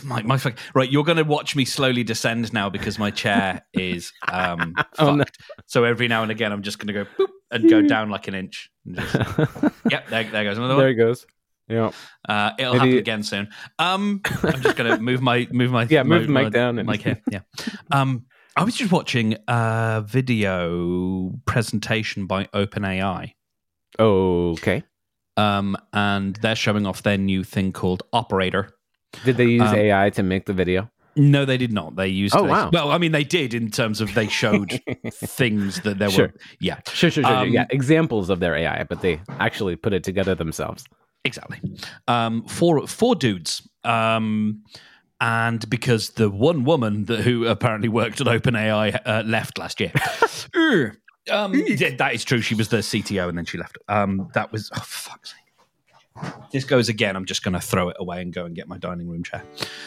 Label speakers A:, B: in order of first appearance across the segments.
A: Right, you're going to watch me slowly descend now because my chair is fucked.
B: Oh, no.
A: So every now and again, I'm just going to go boop and go down like an inch. And just, yep, there goes another
B: There
A: one.
B: he goes. Yeah.
A: It'll happen again soon. I'm just going to move the mic
B: down and
A: mic here. Yeah. I was just watching a video presentation by OpenAI.
B: Okay.
A: And they're showing off their new thing called Operator.
B: Did they use AI to make the video?
A: No, they did not. They used.
B: Wow.
A: Well, I mean, they did in terms of they showed things that there were. Yeah.
B: Sure. Yeah, examples of their AI, but they actually put it together themselves.
A: Exactly. Four dudes. And because the one woman who apparently worked at OpenAI left last year. Yeah, that is true. She was the CTO and then she left. That was, oh, fuck's sake. This goes again. I'm just going to throw it away and go and get my dining room chair.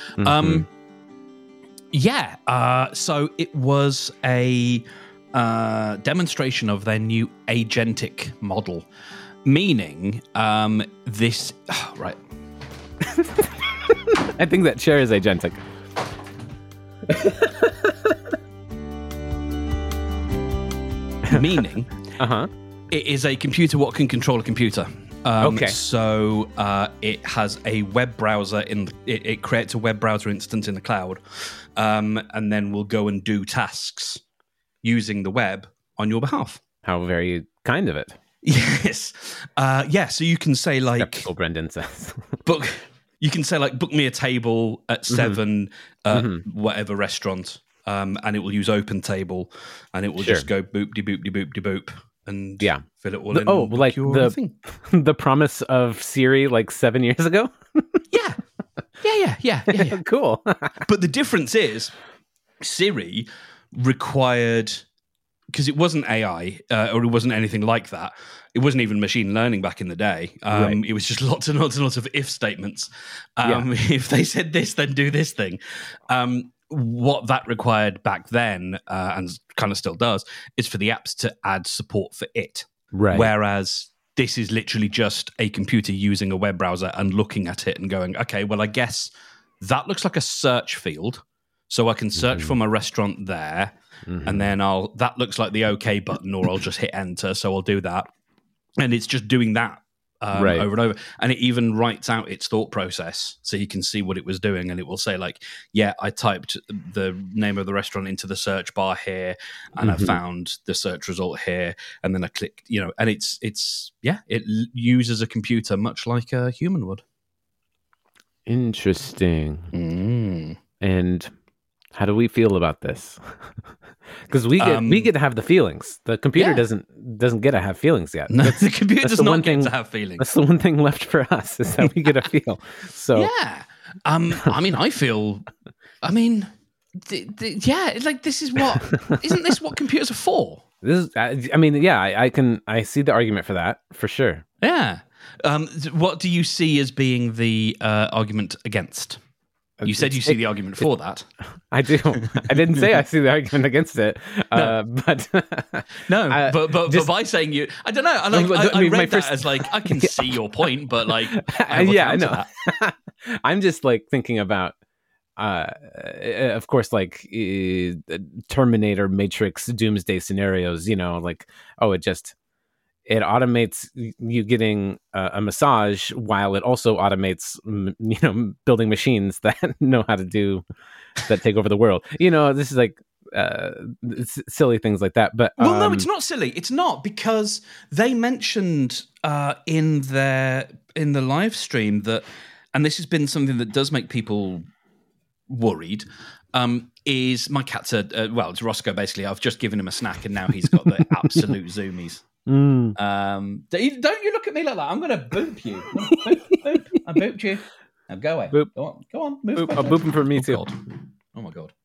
A: So it was a demonstration of their new agentic model, meaning this... Oh, right.
B: I think that chair is agentic.
A: Meaning, it is a computer what can control a computer.
B: Okay.
A: So it has a web browser it creates a web browser instance in the cloud, and then will go and do tasks using the web on your behalf.
B: How very kind of it.
A: Yes. So you can say like...
B: Skeptical Brendan says.
A: You can say like, book me a table at 7 whatever restaurant, and it will use OpenTable, and it will just go boop-de-boop-de-boop-de-boop, and fill it all in.
B: Oh, like the promise of Siri like 7 years ago?
A: Yeah.
B: Cool.
A: But the difference is Siri required... Because it wasn't AI, or it wasn't anything like that. It wasn't even machine learning back in the day.
B: Right.
A: It was just lots and lots and lots of if statements. If they said this, then do this thing. What that required back then, and kind of still does, is for the apps to add support for it.
B: Right.
A: Whereas this is literally just a computer using a web browser and looking at it and going, okay, well, I guess that looks like a search field. So I can search for my restaurant there. And then that looks like the OK button, or I'll just hit enter. So I'll do that. And it's just doing that over and over. And it even writes out its thought process so you can see what it was doing. And it will say like, yeah, I typed the name of the restaurant into the search bar here and I found the search result here. And then I clicked, and it uses a computer much like a human would.
B: Interesting. And how do we feel about this? Because we get to have the feelings. The computer doesn't get to have feelings yet.
A: No, the computer does not get to have feelings.
B: That's the one thing left for us is that we get to feel. So
A: yeah, I feel. Like this is what isn't this what computers are for?
B: This is. I see the argument for that for sure.
A: Yeah. What do you see as being the argument against? You said you see the argument for that.
B: I do. I didn't say I see the argument against it, but
A: but by saying I don't know. I read that as like I can see your point, but like
B: I know. I'm just like thinking about, of course, like Terminator, Matrix, Doomsday scenarios. Like it automates you getting a massage while it also automates, building machines that know how to take over the world. This is like silly things like that. But
A: no, it's not silly. It's not, because they mentioned in the live stream that, and this has been something that does make people worried. Is my cat's it's Roscoe basically. I've just given him a snack and now he's got the absolute zoomies. Don't you look at me like that. I'm going to boop you. Boop. I booped you. Now go away.
B: Boop.
A: Go on. Move.
B: Boop. I'm booping for me too.
A: God. Oh my God.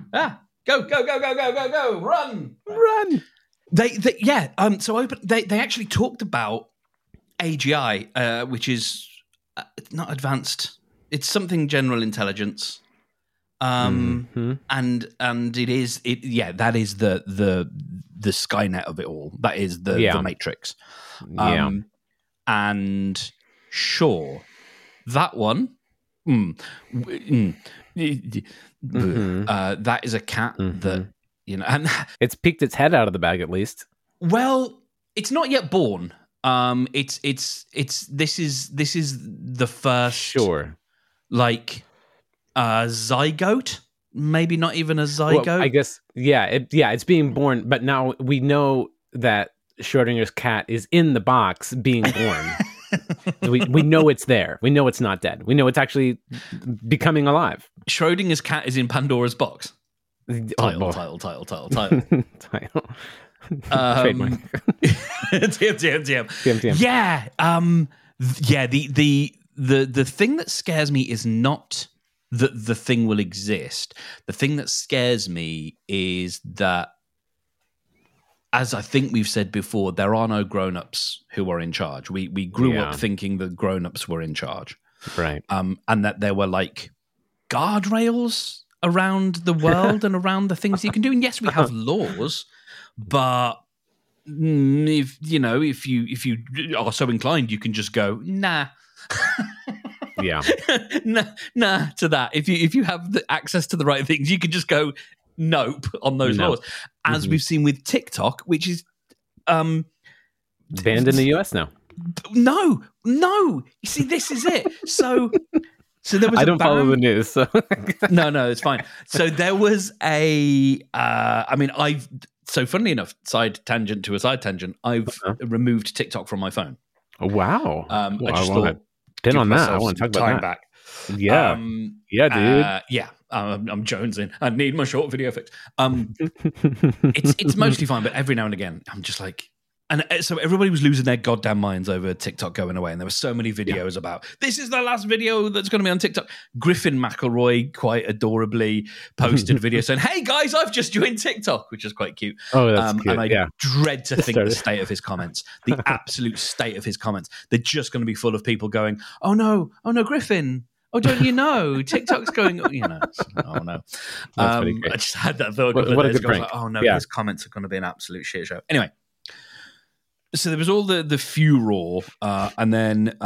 A: Go. Run. So they actually talked about AGI, which is not advanced. It's something general intelligence. And it is that is the Skynet of it all. That is the Matrix. And sure, that one That is a cat that, and
B: it's peeked its head out of the bag at least.
A: well, it's not yet born. This is the first
B: Sure.
A: like zygote, maybe not even a zygote.
B: Well, I guess it's being born, but now we know that Schrodinger's cat is in the box being born. we know it's there. We know it's not dead. We know it's actually becoming alive.
A: Schrodinger's cat is in Pandora's box. Title.
B: Trademark.
A: TM. Yeah. The thing that scares me is not that the thing will exist. The thing that scares me is that, as I think we've said before, there are no grown-ups who are in charge. We grew up thinking that grown-ups were in charge.
B: Right.
A: And that there were like guardrails around the world and around the things you can do. And yes, we have laws, but if you are so inclined, you can just go, nah.
B: Yeah.
A: nah to that. If you have the access to the right things, you can just go nope on those laws. As we've seen with TikTok, which is
B: banned in the US now.
A: No. You see, this is it. So there was
B: I don't follow the news, so
A: no, it's fine. So there was so funnily enough, side tangent to a side tangent, I've removed TikTok from my phone.
B: Oh, wow.
A: I just
B: want
A: thought,
B: to pin on that. I
A: myself
B: want to talk
A: some
B: about
A: time
B: that.
A: back.
B: Yeah. Dude.
A: I'm jonesing. I need my short video fix. It's mostly fine, but every now and again, I'm just like, and so everybody was losing their goddamn minds over TikTok going away, and there were so many videos about this is the last video that's going to be on TikTok. Griffin McElroy quite adorably posted a video saying, "Hey guys, I've just joined TikTok," which is quite cute.
B: Oh, that's cute.
A: And I dread to think the state of his comments, the absolute state of his comments. They're just going to be full of people going, "Oh no, Griffin. Oh, don't you know? TikTok's going, oh no." I just had that thought.
B: What a good prank.
A: Like, oh no, his comments are going to be an absolute shit show. Anyway, so there was all the furor, and then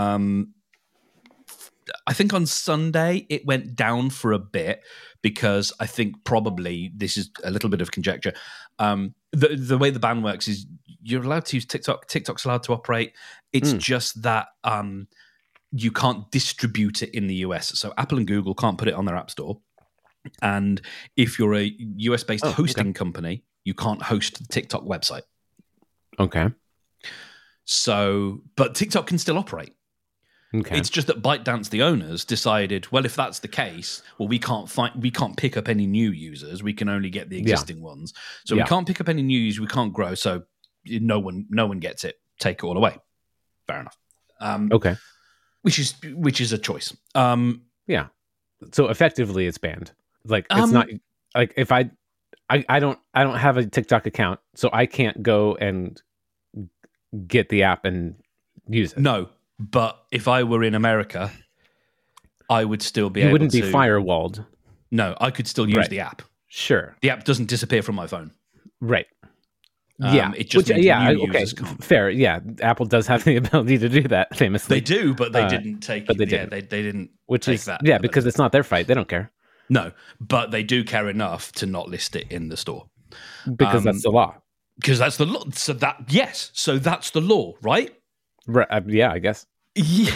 A: I think on Sunday it went down for a bit because I think probably this is a little bit of conjecture. The way the ban works is you're allowed to use TikTok. TikTok's allowed to operate. It's just that you can't distribute it in the US. So Apple and Google can't put it on their app store. And if you're a US-based hosting company, you can't host the TikTok website.
B: Okay.
A: So, but TikTok can still operate.
B: Okay.
A: It's just that ByteDance, the owners, decided, well, if that's the case, well, we can't pick up any new users. We can only get the existing ones. So we can't pick up any new users. We can't grow. So no one gets it. Take it all away. Fair enough.
B: Okay.
A: Which is a choice.
B: Yeah. So effectively, it's banned. Like it's not like if I don't have a TikTok account, so I can't go and get the app and use it.
A: No, but if I were in America, I would still be able to...
B: You wouldn't be firewalled.
A: No, I could still use the app.
B: Sure.
A: The app doesn't disappear from my phone.
B: Right.
A: It just means new users can't.
B: Fair. Yeah, Apple does have the ability to do that. Famously,
A: they do, but they didn't take. But they didn't. They didn't.
B: Which
A: take
B: is
A: that.
B: Yeah, because it's not their fight. They don't care.
A: No, but they do care enough to not list it in the store
B: because that's the law.
A: Because that's the law. So that's the law, right?
B: Right. Yeah, I guess.
A: Yeah.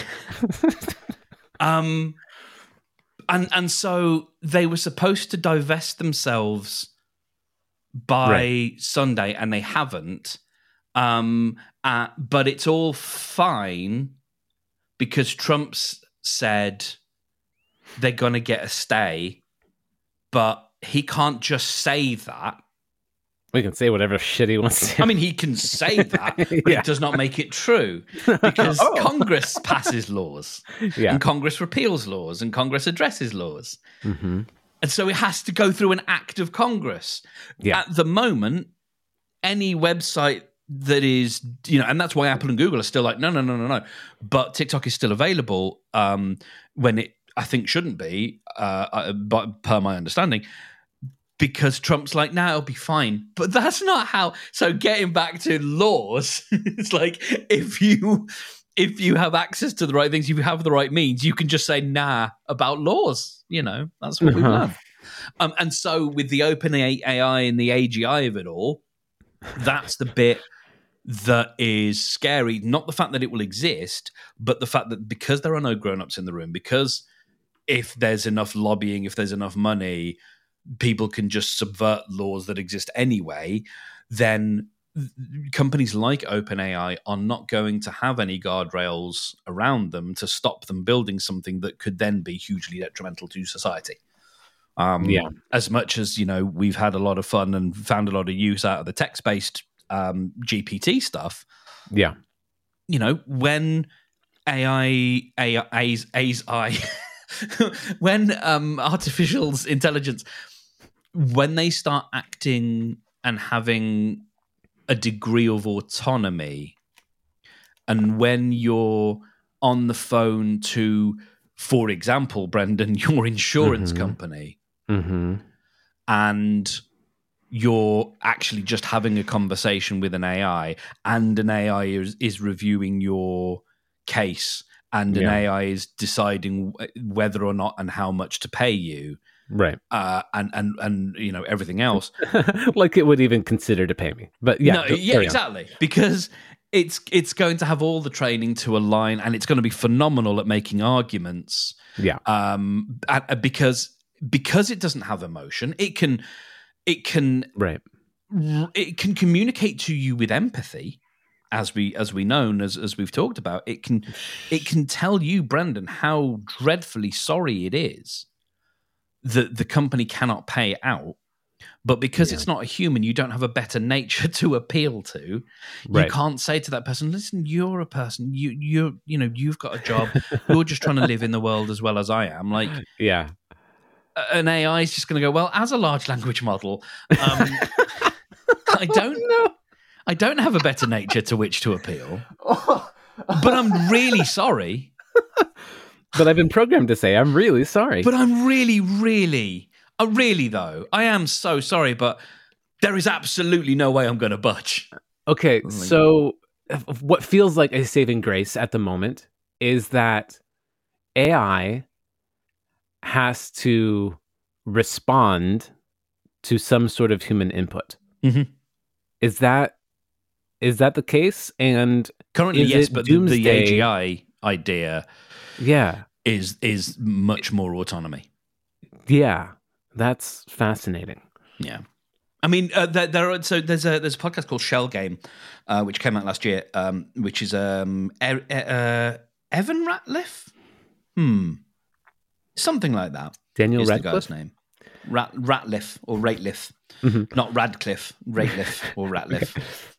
A: And so they were supposed to divest themselves by Sunday, and they haven't. But it's all fine because Trump's said they're going to get a stay, but he can't just say that.
B: We can say whatever shit he wants to.
A: I mean, he can say that, but it does not make it true because Congress passes laws and Congress repeals laws and Congress addresses laws. Mm-hmm. And so it has to go through an act of Congress. Yeah. At the moment, any website that is, and that's why Apple and Google are still like, no. But TikTok is still available when it, I think, shouldn't be, but per my understanding, because Trump's like, it'll be fine. But that's not how. So getting back to laws, it's like if you if you have access to the right things, if you have the right means, you can just say nah about laws. That's what we've learned. And so with the open AI and the AGI of it all, that's the bit that is scary. Not the fact that it will exist, but the fact that because there are no grown-ups in the room, because if there's enough lobbying, if there's enough money, people can just subvert laws that exist anyway, then companies like OpenAI are not going to have any guardrails around them to stop them building something that could then be hugely detrimental to society. As much as, we've had a lot of fun and found a lot of use out of the text-based GPT stuff.
B: Yeah.
A: When when artificial intelligence, when they start acting and having a degree of autonomy, and when you're on the phone to, for example, Brendan, your insurance company, and you're actually just having a conversation with an AI, and an AI is reviewing your case, and an AI is deciding whether or not and how much to pay you,
B: right?
A: And everything else,
B: like it would even consider to pay me. But
A: exactly, because it's going to have all the training to align, and it's going to be phenomenal at making arguments.
B: Yeah,
A: because it doesn't have emotion, it can communicate to you with empathy, as we know, and as we've talked about. It can tell you, Brendan, how dreadfully sorry it is that the company cannot pay out, but because it's not a human, you don't have a better nature to appeal to. You can't say to that person, listen, you're a person, you've got a job, you're just trying to live in the world as well as I am. Like,
B: yeah.
A: An AI is just going to go, well, as a large language model, I don't have a better nature to which to appeal, but I'm really sorry.
B: But I've been programmed to say I'm really sorry.
A: But I'm really though, I am so sorry, but there is absolutely no way I'm going to budge.
B: Okay, so what feels like a saving grace at the moment is that AI has to respond to some sort of human input.
A: Mm-hmm.
B: Is that the case? And
A: currently, yes, but the AGI idea, is much more autonomy.
B: Yeah, that's fascinating.
A: Yeah, I mean, there's a podcast called Shell Game, which came out last year, which is Evan Ratliff, something like that.
B: Daniel Radcliffe?
A: The guy's name. Ratliff or Rateliff, not Radcliffe, Rateliff or Ratliff.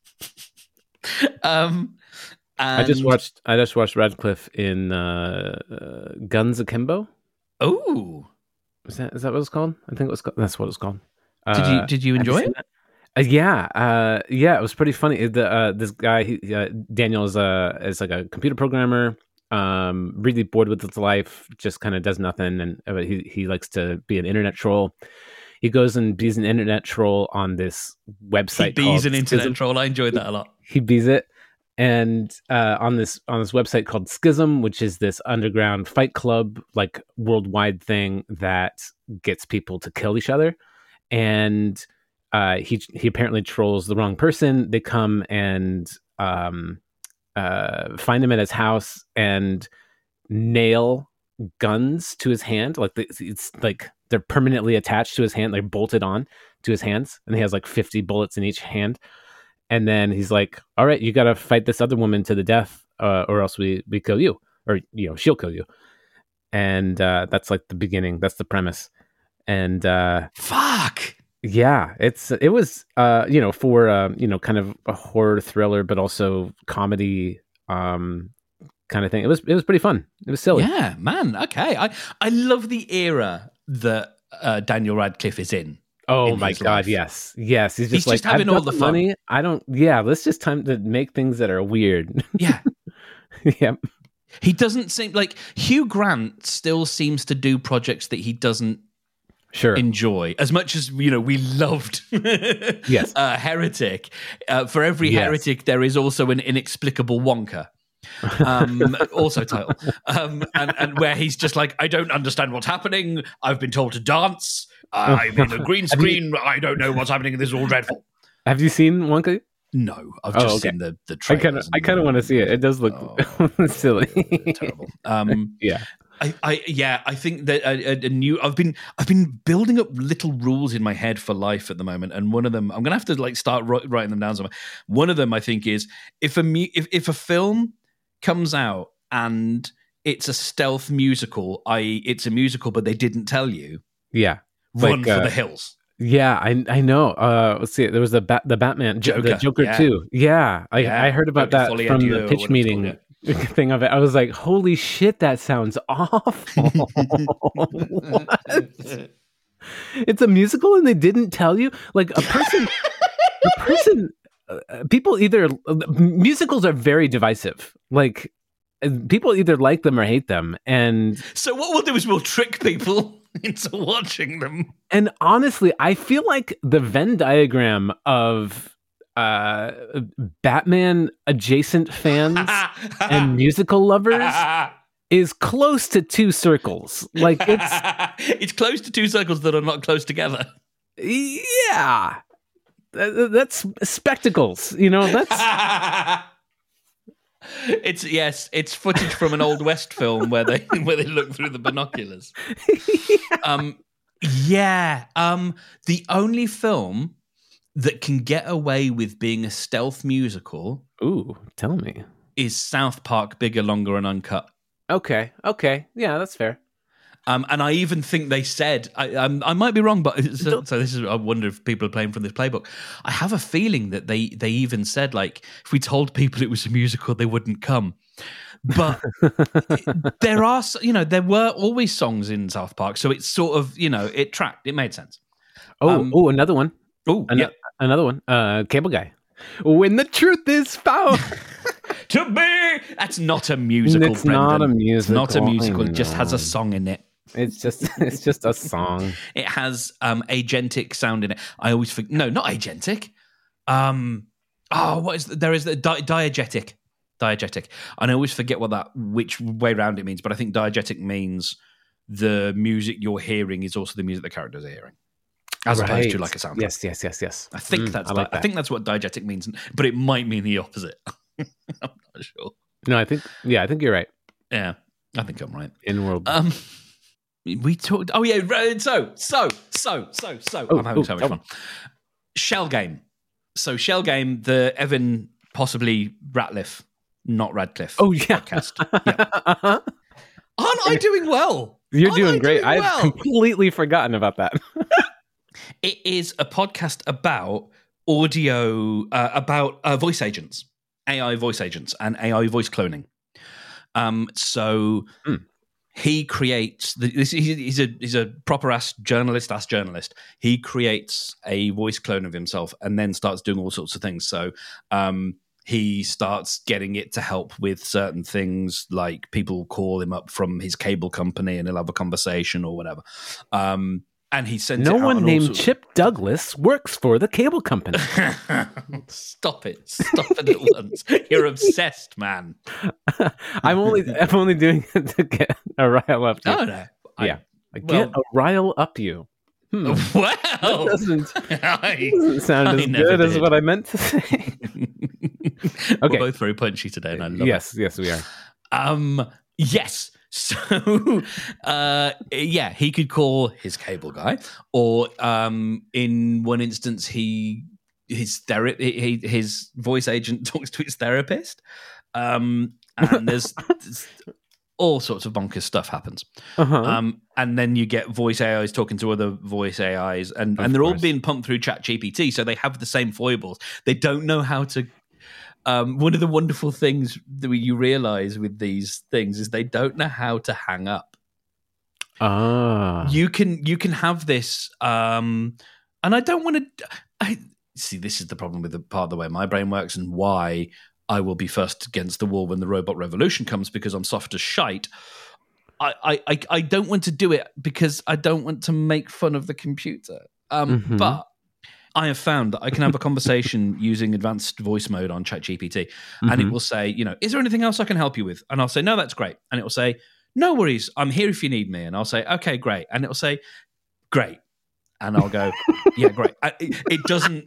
B: I just watched Radcliffe in Guns Akimbo.
A: Oh,
B: is that what it's called? I think it was. That's what it's called.
A: Did you enjoy it?
B: Yeah, it was pretty funny. This guy, Daniel, is like a computer programmer. Really bored with his life, just kind of does nothing, and he likes to be an internet troll. He goes and bees an internet troll on this website.
A: Bees an internet troll. I enjoyed that a lot.
B: He bees it, and on this website called Schism, which is this underground fight club, like worldwide thing that gets people to kill each other. And he apparently trolls the wrong person. They come and find him at his house and nail guns to his hand. Like it's like they're permanently attached to his hand, like bolted on to his hands, and he has like 50 bullets in each hand. And then he's like, all right, you got to fight this other woman to the death, or else we kill you, or she'll kill you. And that's like the beginning. That's the premise. And
A: fuck
B: yeah, it was for kind of a horror thriller, but also comedy kind of thing. It was pretty fun. It was silly.
A: Yeah, man. Okay, I love the era that Daniel Radcliffe is in.
B: Oh my God! Life. Yes. He's just
A: having all the fun.
B: Money. I don't. Yeah, let's just time to make things that are weird.
A: Yeah.
B: Yep.
A: He doesn't seem like Hugh Grant still seems to do projects that he doesn't enjoy as much as we loved.
B: Yes.
A: Heretic. For every heretic, there is also an inexplicable Wonka. Also title, and where he's just like, I don't understand what's happening. I've been told to dance. I'm in a green screen. I don't know what's happening. This is all dreadful.
B: Have you seen Wonka?
A: No, I've just seen the trailers.
B: I kind of want to see it. It does look silly,
A: terrible.
B: Yeah.
A: I think that a new. I've been building up little rules in my head for life at the moment, and one of them I'm gonna have to like start writing them down somewhere. One of them I think is if a film comes out and it's a stealth musical, i.e., it's a musical but they didn't tell you.
B: Yeah,
A: run for the hills.
B: Yeah, I know. Let's see. There was the Batman, the Joker 2. Yeah, I heard about that from the pitch meeting thing of it. I was like, holy shit, that sounds awful. What? It's a musical and they didn't tell you? Like people either, musicals are very divisive. Like people either like them or hate them. And
A: so what we'll do is we'll trick people into watching them.
B: And honestly, I feel like the Venn diagram of Batman adjacent fans and musical lovers is close to two circles. Like
A: it's close to two circles that are not close together.
B: Yeah. That's spectacles, you know, that's
A: It's footage from an Old West film where they look through the binoculars. The only film that can get away with being a stealth musical,
B: tell me,
A: is South Park: Bigger, Longer, and Uncut.
B: Okay, yeah, that's fair.
A: And I even think they said, I might be wrong, but so this is, I wonder if people are playing from this playbook. I have a feeling that they even said, like, if we told people it was a musical, they wouldn't come. But there were always songs in South Park, so it's sort of, it tracked, it made sense.
B: Another one. Another one. Cable Guy. When the truth is found.
A: To be. That's not a musical.
B: It's not a musical.
A: It's not a musical. It just has a song in it.
B: It's just a song.
A: It has agentic sound in it. I always forget. No, not agentic. What is there is the diegetic. Diegetic. And I always forget which way around it means. But I think diegetic means the music you're hearing is also the music the characters are hearing, as opposed to like a sound.
B: Yes.
A: I think I think that's what diegetic means, but it might mean the opposite. I'm not sure.
B: No, I think you're right.
A: Yeah, I think I'm right.
B: In world.
A: We talked. Oh yeah. So. I'm having so much fun. Shell Game. So Shell Game, the Evan possibly Ratliff, not Radcliffe.
B: Oh yeah.
A: Podcast. Yeah. Aren't I doing well?
B: You're doing great. I've completely forgotten about that.
A: It is a podcast about audio, about voice agents, AI voice agents, and AI voice cloning. He creates he's a proper ass journalist. He creates a voice clone of himself and then starts doing all sorts of things. So he starts getting it to help with certain things, like people call him up from his cable company and he'll have a conversation or whatever. And he sends
B: no one named Chip Douglas works for the cable company.
A: Stop it at once. You're obsessed, man.
B: I'm only doing it to get a rile up you.
A: Oh, no.
B: Get a rile up you.
A: Well,
B: that doesn't sound as good as what I meant to say. Okay.
A: We're both very punchy today, and I love it.
B: Yes, we are.
A: Yes. So, he could call his cable guy, or in one instance, his voice agent talks to his therapist, and there's all sorts of bonkers stuff happens. And then you get voice AIs talking to other voice AIs, and they're all being pumped through ChatGPT, so they have the same foibles. They don't know how to. One of the wonderful things that you realize with these things is they don't know how to hang up. You can have this, and I don't want to. I see. This is the problem with the part of the way my brain works, and why I will be first against the wall when the robot revolution comes, because I'm soft as shite. I don't want to do it because I don't want to make fun of the computer. But I have found that I can have a conversation using advanced voice mode on ChatGPT, and it will say, is there anything else I can help you with? And I'll say, no, that's great. And it will say, no worries, I'm here if you need me. And I'll say, okay, great. And it will say, great. And I'll go, yeah, great. It doesn't,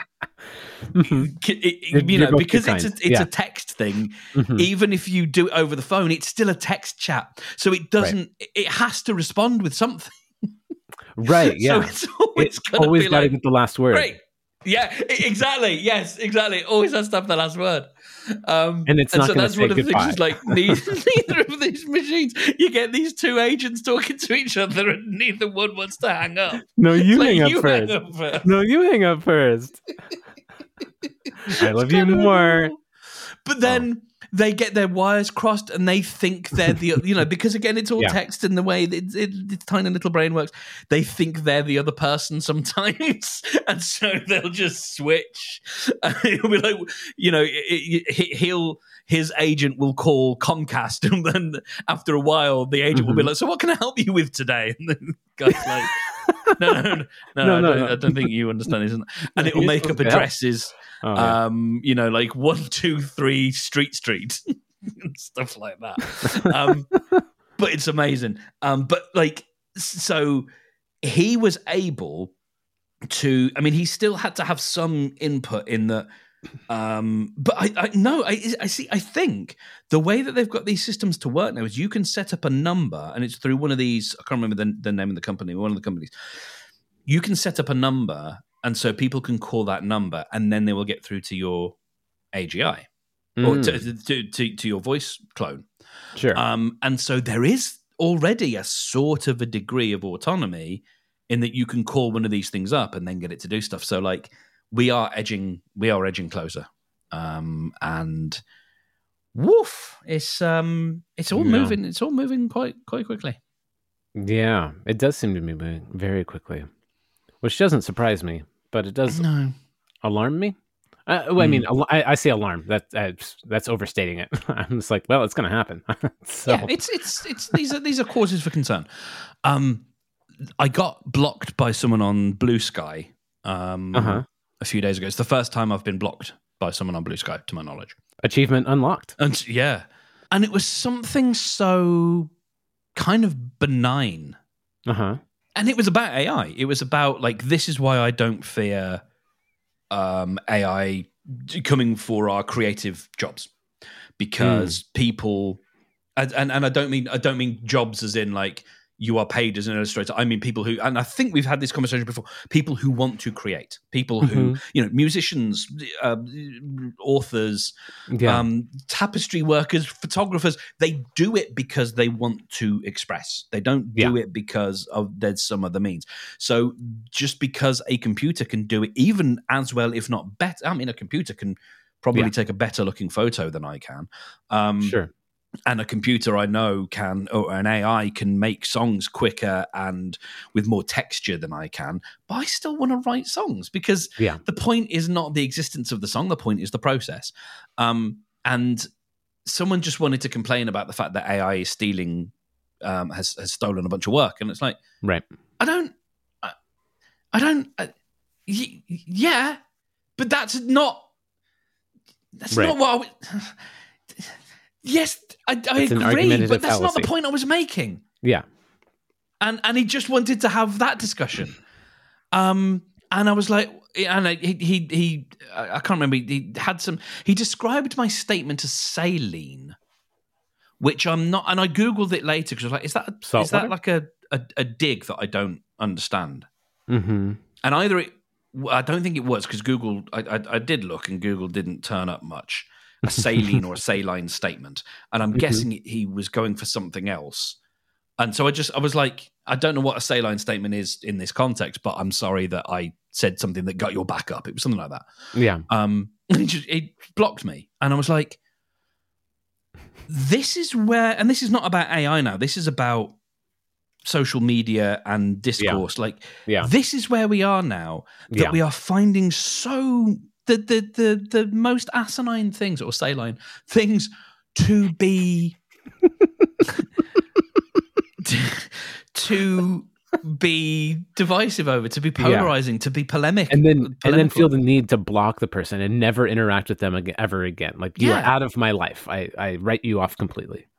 A: because it's a text thing. Even if you do it over the phone, it's still a text chat. So it doesn't. It has to respond with something.
B: Right. Yeah.
A: So it's always
B: got to
A: like,
B: get the last word.
A: Great. Yeah. Exactly. Yes. Exactly. It always has to have the last word.
B: And it's not.
A: So that's one of the
B: goodbye.
A: things. Is like neither of these machines. You get these two agents talking to each other, and neither one wants to hang up.
B: No, you hang up first. No, you hang up first. I love you more.
A: But then they get their wires crossed, and they think they're the because again it's all text in the way its tiny little brain works. They think they're the other person sometimes, and so they'll just switch. It'll be like his agent will call Comcast, and then after a while the agent will be like, "So what can I help you with today?" And the guy's like, No, I don't think you understand, isn't it? And it will make up addresses. Like 123 Street and stuff like that. But it's amazing. But like, so he was able to. I mean, he still had to have some input in the. But I see. I think the way that they've got these systems to work now is you can set up a number, and it's through one of these. I can't remember the name of the company. One of the companies. You can set up a number. And so people can call that number, and then they will get through to your AGI or to your voice clone.
B: Sure.
A: And so there is already a sort of a degree of autonomy in that you can call one of these things up and then get it to do stuff. So like we are edging closer, and woof, it's all moving. It's all moving quite quickly.
B: Yeah, it does seem to be moving very quickly. Which doesn't surprise me, but it does alarm me. I mean, I say alarm. That's overstating it. I'm just like, well, it's going to happen. So.
A: Yeah, it's these are causes for concern. I got blocked by someone on Blue Sky a few days ago. It's the first time I've been blocked by someone on Blue Sky, to my knowledge.
B: Achievement unlocked.
A: And it was something so kind of benign. And it was about AI. It was about like, this is why I don't fear AI coming for our creative jobs, because people, and I don't mean jobs as in like you are paid as an illustrator. I mean people who, and I think we've had this conversation before, people who want to create, people who, musicians, authors, tapestry workers, photographers, they do it because they want to express. They don't do it because there's some other means. So just because a computer can do it even as well, if not better, I mean, a computer can probably take a better looking photo than I can.
B: Sure.
A: And a computer I know can, or an AI can make songs quicker and with more texture than I can, but I still want to write songs because the point is not the existence of the song. The point is the process. And someone just wanted to complain about the fact that AI is stealing, has stolen a bunch of work. And it's like,
B: right.
A: Yeah, but that's not what I would... Yes, I agree, but that's not the point I was making.
B: Yeah.
A: And he just wanted to have that discussion. And I was like, and he I can't remember, he described my statement as saline, which I'm not, and I Googled it later because I was like, is that like a dig that I don't understand? And either I don't think it was, because Google, I did look and Google didn't turn up much. A saline or a saline statement, and I'm guessing he was going for something else. And so I was like, I don't know what a saline statement is in this context, but I'm sorry that I said something that got your back up. It was something like that.
B: Yeah.
A: And it blocked me, and I was like, this is where, and this is not about AI now. This is about social media and discourse. This is where we are now. That we are finding so. The most asinine things or saline things to be divisive over, to be polarizing, to be polemic,
B: and then feel the need to block the person and never interact with them ever again. Like, you are out of my life. I write you off completely.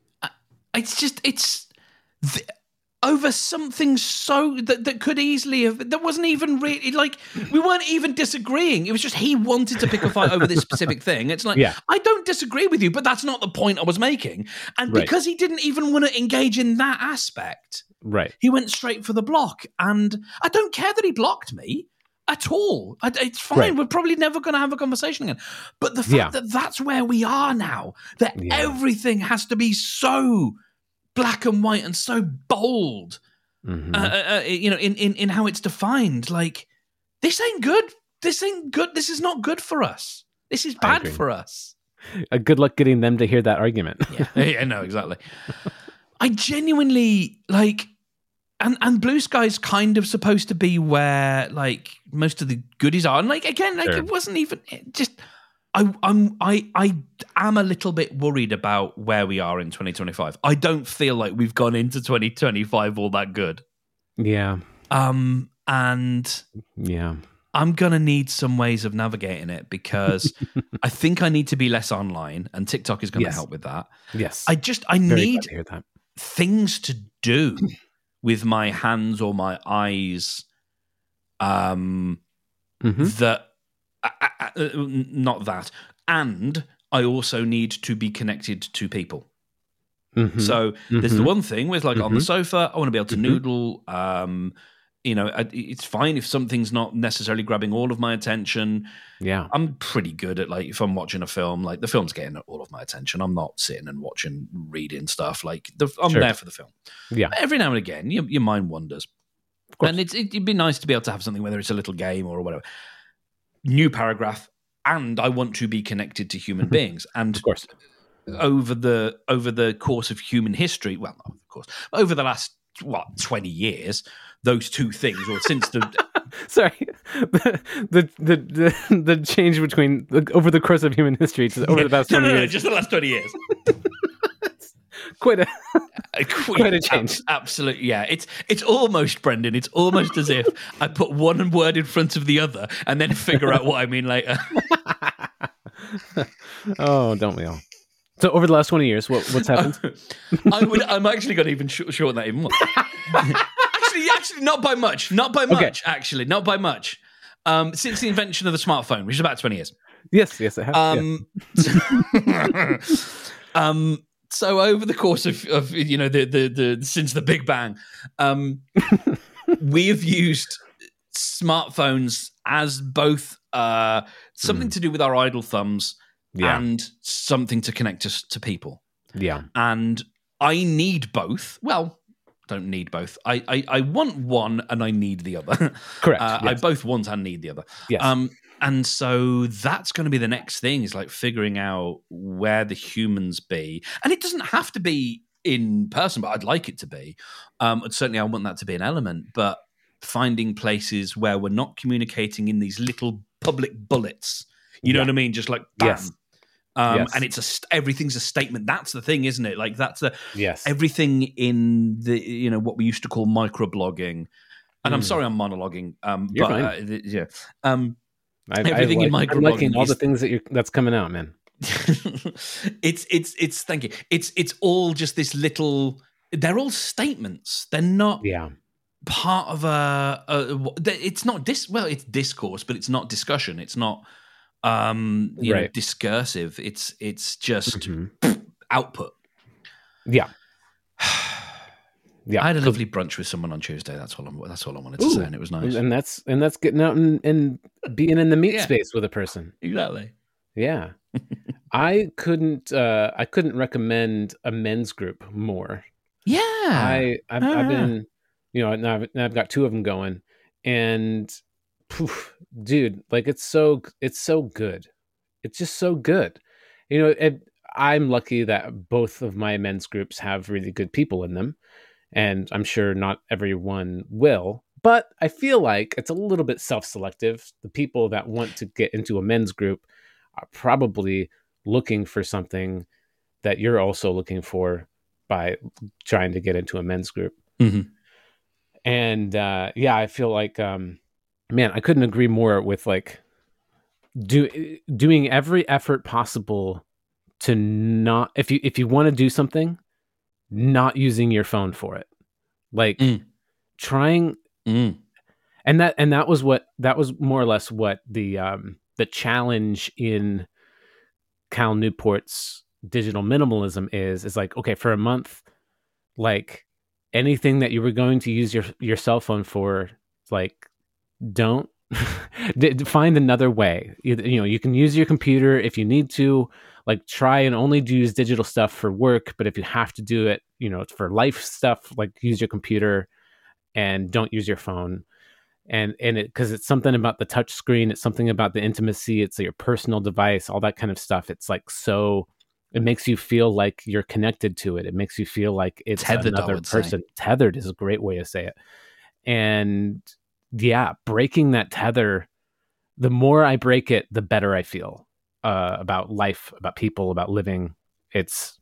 A: It's over something so that could easily have, that wasn't even really, like, we weren't even disagreeing. It was just he wanted to pick a fight over this specific thing. It's like, I don't disagree with you, but that's not the point I was making. And because he didn't even want to engage in that aspect, he went straight for the block. And I don't care that he blocked me at all. It's fine. We're probably never going to have a conversation again. But the fact that that's where we are now, that everything has to be so black and white and so bold, in how it's defined. Like, this ain't good. This ain't good. This is not good for us. This is bad for us.
B: Good luck getting them to hear that argument.
A: Yeah, no, exactly. I genuinely, like, and Blue Sky's kind of supposed to be where, like, most of the goodies are. And, like, again, like, it wasn't even just. I am a little bit worried about where we are in 2025. I don't feel like we've gone into 2025 all that good.
B: Yeah.
A: And I'm gonna need some ways of navigating it, because I think I need to be less online, and TikTok is going to help with that.
B: Yes.
A: I need things to do with my hands or my eyes. That. Not that. And I also need to be connected to people. So there's the one thing with, like, on the sofa, I want to be able to noodle. It's fine if something's not necessarily grabbing all of my attention.
B: Yeah.
A: I'm pretty good at, like, if I'm watching a film, like, the film's getting all of my attention. I'm not sitting and reading stuff. Like, I'm there for the film.
B: Yeah.
A: But every now and again, your mind wanders. And it'd be nice to be able to have something, whether it's a little game or whatever. New paragraph, and I want to be connected to human beings. And
B: of course,
A: over the course of human history, well, not of course, over the last 20 years, those two things, or since the
B: sorry, the change between over the course of human history to over the past 20 years,
A: just the last 20 years.
B: Quite a change.
A: Absolutely, yeah. It's almost, Brendan, it's almost as if I put one word in front of the other and then figure out what I mean later.
B: Oh, don't we all? So over the last 20 years, what's happened?
A: I'm actually going to even shorten that even more. actually, not by much. Not by much, actually. Not by much. Since the invention of the smartphone, which is about 20 years.
B: Yes, it
A: has. So over the course of the since the Big Bang, we have used smartphones as both something to do with our idle thumbs and something to connect us to people.
B: Yeah. And
A: I need both. Well, don't need both. I want one and I need the other.
B: Correct.
A: Yes. I both want and need the other.
B: Yes.
A: And so that's going to be the next thing, is like figuring out where the humans be. And it doesn't have to be in person, but I'd like it to be. Certainly I want that to be an element, but finding places where we're not communicating in these little public bullets. You know what I mean? Just like, bam.
B: Yes.
A: And it's everything's a statement. That's the thing, isn't it? Like, that's everything in the, what we used to call microblogging. And I'm sorry I'm monologuing.
B: You're
A: but
B: fine.
A: Everything in microblogging.
B: I'm liking all the things that's coming out, man.
A: It's thank you. It's all just this little. They're all statements. They're not part of it's not it's discourse, but it's not discussion. It's not discursive. It's just output.
B: Yeah.
A: I had a lovely brunch with someone on Tuesday. That's all I wanted to say, and it was nice.
B: And that's getting out and being in the meat space with a person.
A: Exactly.
B: Yeah. I couldn't recommend a men's group more.
A: Yeah.
B: I've been, now I've got two of them going, and dude, like, it's so good. It's just so good. I'm lucky that both of my men's groups have really good people in them. And I'm sure not everyone will, but I feel like it's a little bit self-selective. The people that want to get into a men's group are probably looking for something that you're also looking for by trying to get into a men's group.
A: Mm-hmm.
B: And yeah, I feel like man, I couldn't agree more with like doing every effort possible to not, if you want to do something, not using your phone for it, like trying. And that was more or less what the challenge in Cal Newport's digital minimalism is like, okay, for a month, like anything that you were going to use your cell phone for, like, don't find another way. You can use your computer if you need to, like try and only use digital stuff for work, but if you have to do it, for life stuff, like use your computer and don't use your phone. And it, because it's something about the touch screen, it's something about the intimacy, it's your personal device, all that kind of stuff. It's like, so it makes you feel like you're connected to it. It makes you feel like it's tethered, another person. Tethered is a great way to say it. And yeah, breaking that tether, the more I break it, the better I feel about life, about people, about living. It's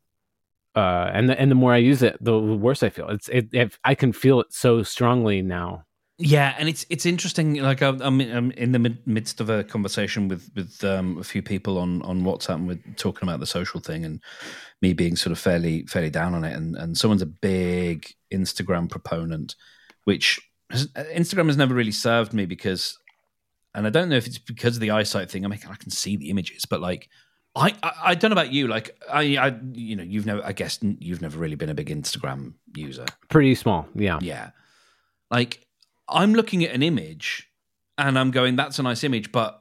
B: and the more I use it, the worse I feel. If I can feel it so strongly now.
A: Yeah, and it's interesting. Like I'm in the midst of a conversation with a few people on WhatsApp, and we're talking about the social thing, and me being sort of fairly down on it. And someone's a big Instagram proponent, which Instagram has never really served me because, and I don't know if it's because of the eyesight thing. I mean, I can see the images, but like I don't know about you. Like you've never really been a big Instagram user.
B: Pretty small, yeah.
A: Yeah, like. I'm looking at an image and I'm going, that's a nice image, but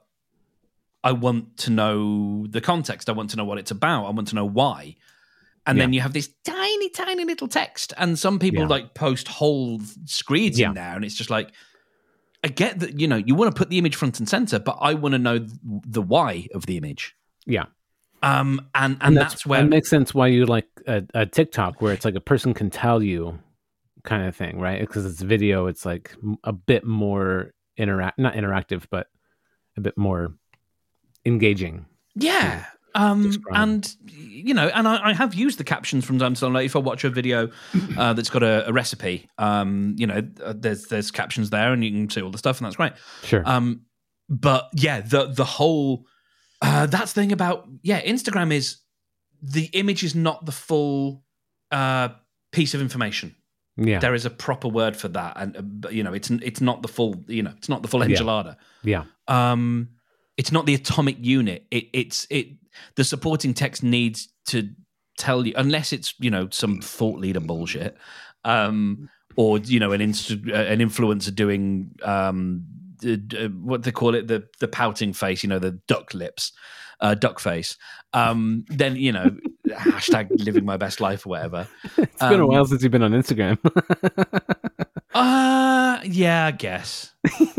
A: I want to know the context. I want to know what it's about. I want to know why. And then you have this tiny, tiny little text. And some people like post whole screeds in there. And it's just like, I get that, you want to put the image front and center, but I want to know the why of the image.
B: Yeah.
A: And that's where
B: it makes sense why you like a TikTok where it's like a person can tell you kind of thing, right? Because it's video, it's like a bit more not interactive, but a bit more engaging.
A: Yeah. And I have used the captions from time to time. Like if I watch a video that's got a recipe, there's captions there, and you can see all the stuff, and that's great.
B: Sure.
A: But yeah, the whole that's the thing about Instagram is the image is not the full piece of information.
B: Yeah,
A: there is a proper word for that, and it's not the full, it's not the full enchilada.
B: Yeah.
A: It's not the atomic unit. The supporting text needs to tell you, unless it's some thought leader bullshit, or an influencer doing what they call it, the pouting face, the duck lips. Duck face. Then hashtag living my best life or whatever.
B: It's been a while since you've been on Instagram.
A: Yeah, I guess.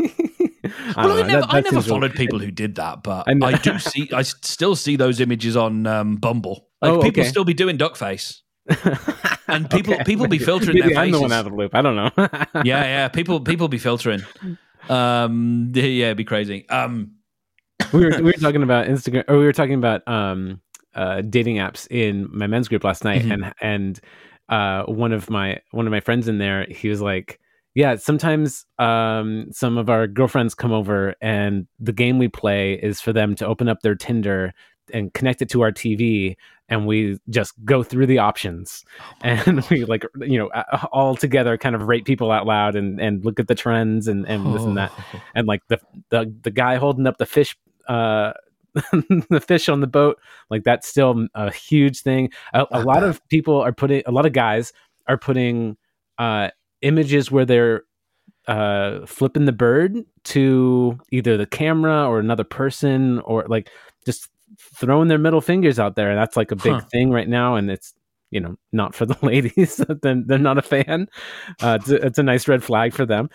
A: I never followed people who did that, but I still see those images on Bumble. Like people still be doing duck face. And people be filtering their faces.
B: I'm the one out of the loop. I don't know.
A: Yeah. People be filtering. It'd be crazy.
B: we were talking about Instagram, or we were talking about dating apps in my men's group last night, and one of my friends in there, he was like, yeah, sometimes some of our girlfriends come over and the game we play is for them to open up their Tinder and connect it to our TV, and we just go through the options, and we like all together kind of rate people out loud and look at the trends and this and that, and like the guy holding up the fish the fish on the boat, like that's still a huge thing. A lot of guys are putting images where they're flipping the bird to either the camera or another person, or like just throwing their middle fingers out there, and that's like a big thing right now, and it's not for the ladies. Then they're not a fan. It's a nice red flag for them.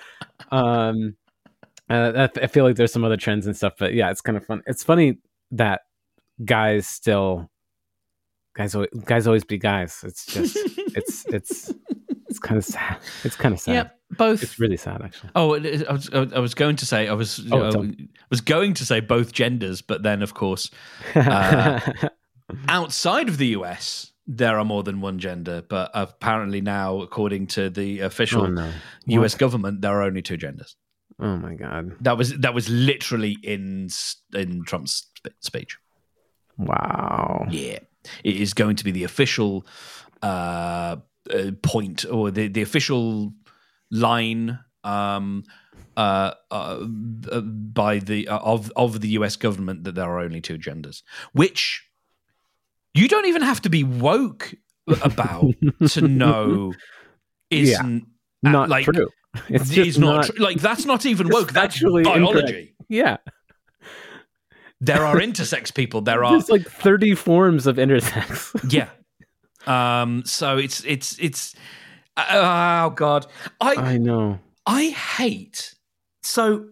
B: I feel like there's some other trends and stuff, but yeah, it's kind of fun. It's funny that guys always be guys. It's just it's kind of sad. It's kind of sad.
A: Yeah, both.
B: It's really sad, actually.
A: Oh, I was going to say was going to say both genders, but then of course, outside of the US, there are more than one gender, but apparently now, according to the official
B: no.
A: US government, there are only two genders.
B: Oh my God.
A: That was literally in Trump's speech.
B: Wow.
A: Yeah, it is going to be the official point, or the official line by the of the US government, that there are only two genders, which you don't even have to be woke about to know isn't
B: not
A: like
B: true. It's just
A: not true. Like, that's not even woke. That's
B: factually
A: biology.
B: incorrect. Yeah.
A: There are intersex people. There are
B: There's like 30 forms of intersex.
A: yeah. So it's oh God.
B: I know.
A: I hate so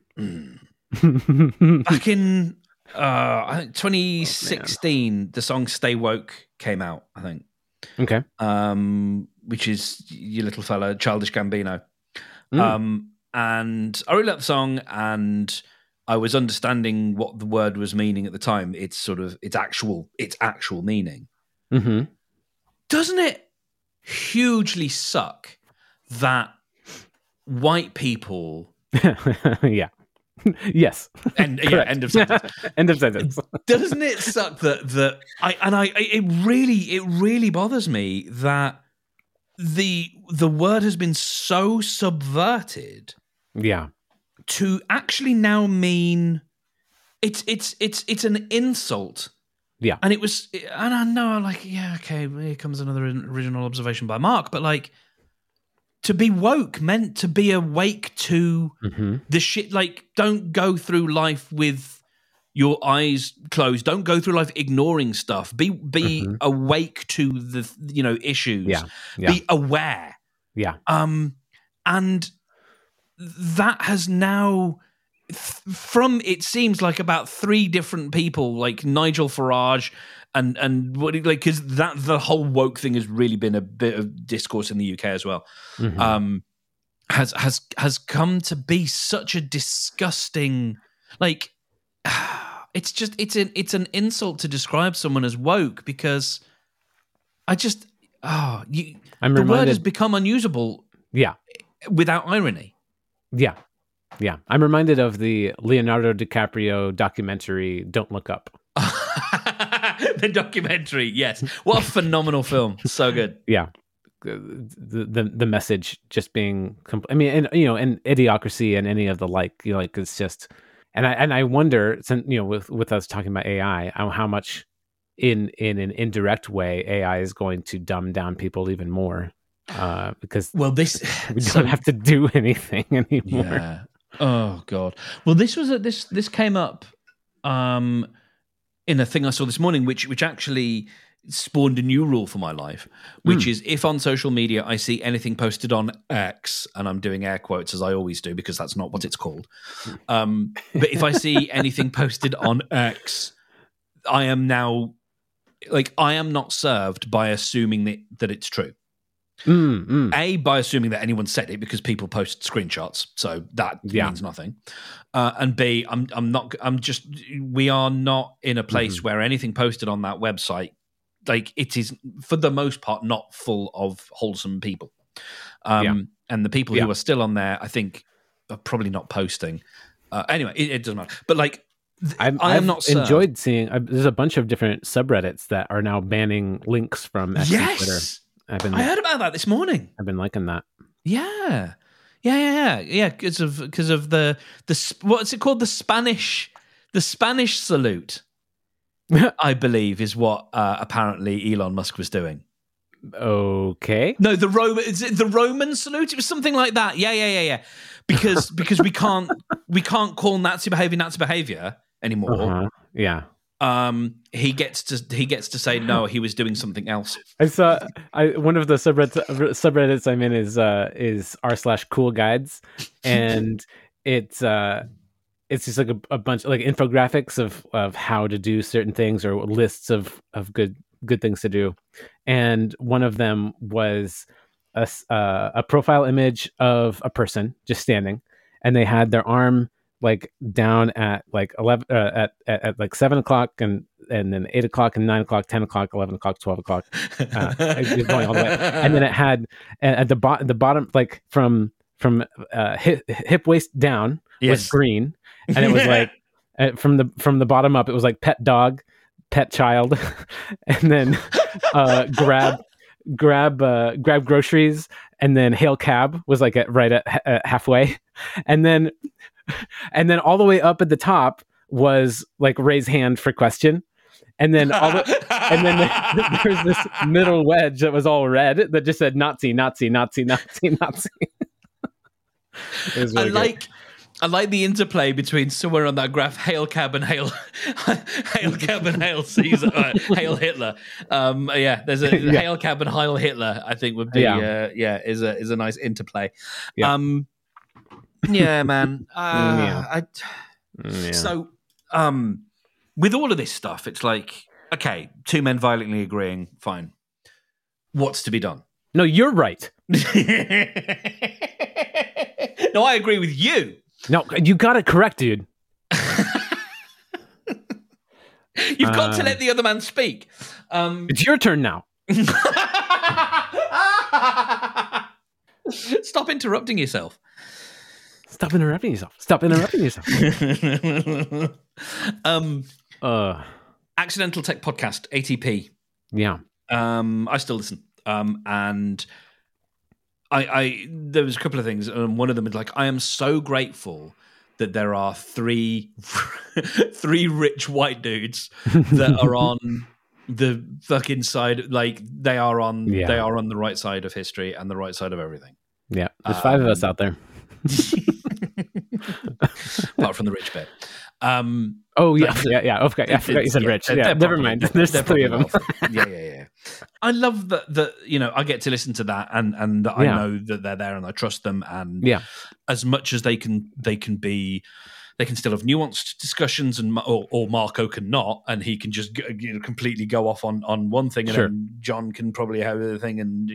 A: back in I think 2016 the song Stay Woke came out, I think.
B: Okay.
A: Which is your little fella Childish Gambino. And I really liked the song, and I was understanding what the word was meaning at the time. It's sort of its actual meaning.
B: Mm-hmm.
A: Doesn't it hugely suck that white people?
B: Yeah. Yes.
A: And yeah, end of sentence.
B: End of sentence.
A: Doesn't it suck that it really bothers me that the word has been so subverted.
B: Yeah.
A: To actually now mean it's an insult.
B: Yeah.
A: And it was, and I know, like, yeah, okay, here comes another original observation by Mark, but like, to be woke meant to be awake to the shit. Like, don't go through life with your eyes closed. Don't go through life ignoring stuff. Be awake to the issues.
B: Yeah.
A: Be aware.
B: Yeah.
A: And that has now, from it seems like about three different people, like Nigel Farage and what, like, because that the whole woke thing has really been a bit of discourse in the UK as well. Has come to be such a disgusting, like, it's an insult to describe someone as woke, because the word has become unusable.
B: Yeah.
A: Without irony.
B: Yeah. Yeah. I'm reminded of the Leonardo DiCaprio documentary, Don't Look Up.
A: The documentary, yes. What a phenomenal film. So good.
B: Yeah. The message just being, and Idiocracy and any of the like, like, it's just, and I wonder, since, with us talking about AI, how much in an indirect way AI is going to dumb down people even more. Because we don't have to do anything anymore.
A: Yeah. Oh God. Well, this came up in a thing I saw this morning, which actually spawned a new rule for my life, which is, if on social media I see anything posted on X, and I'm doing air quotes as I always do because that's not what it's called, but if I see anything posted on X, I am now, like, I am not served by assuming that it's true. By assuming that anyone said it, because people post screenshots, so that means nothing. And B, we are not in a place where anything posted on that website, like, it is for the most part not full of wholesome people. And the people who are still on there, I think, are probably not posting. Anyway, it doesn't matter. But like, I've not
B: enjoyed seeing. There's a bunch of different subreddits that are now banning links from X and Twitter. I
A: heard about that this morning.
B: I've been liking that.
A: Yeah. Because of the what's it called? The Spanish salute, I believe, is what apparently Elon Musk was doing.
B: Okay.
A: No, is it the Roman salute? It was something like that. Yeah. Because we can't call Nazi behavior anymore.
B: Yeah.
A: He gets to say no, he was doing something else.
B: I saw one of the subreddits I'm in is r/cool guides, and it's just like a bunch of like infographics of how to do certain things, or lists of good things to do. And one of them was a profile image of a person just standing, and they had their arm like down at like 11 at like 7 o'clock and then 8 o'clock and 9 o'clock, 10 o'clock, 11 o'clock, 12 o'clock, going all the way. And then it had at the bottom, like from hip waist down was green, and it was like from the bottom up, it was like pet dog, pet child, and then grab groceries, and then hail cab was like right at halfway, and then all the way up at the top was like raise hand for question, and then and then there's this middle wedge that was all red that just said Nazi, Nazi, Nazi, Nazi, Nazi. It was really
A: I like the interplay between somewhere on that graph, hail cab and hail cab and hail Caesar, hail Hitler. There's a hail cab and hail Hitler. I think would be is a nice interplay.
B: Yeah.
A: Man. So, with all of this stuff, it's like, okay, two men violently agreeing, fine. What's to be done?
B: No, you're right.
A: No, I agree with you.
B: No, you got it correct, dude.
A: You've got to let the other man speak.
B: It's your turn now.
A: Stop interrupting yourself.
B: Stop interrupting yourself.
A: Accidental Tech Podcast, ATP.
B: Yeah.
A: I still listen. And I there was a couple of things, and one of them is like, I am so grateful that there are three rich white dudes that are on the fucking side, like they are on the right side of history and the right side of everything.
B: Yeah, there's 5 of us out there.
A: Apart from the rich bit.
B: Okay. I forgot you said rich. Yeah, never mind. There's 3 of them.
A: Yeah. I love that I get to listen to that, and that I know that they're there, and I trust them, and as much as they can still have nuanced discussions, and or Marco cannot, and he can just completely go off on one thing, and then John can probably have the other thing, and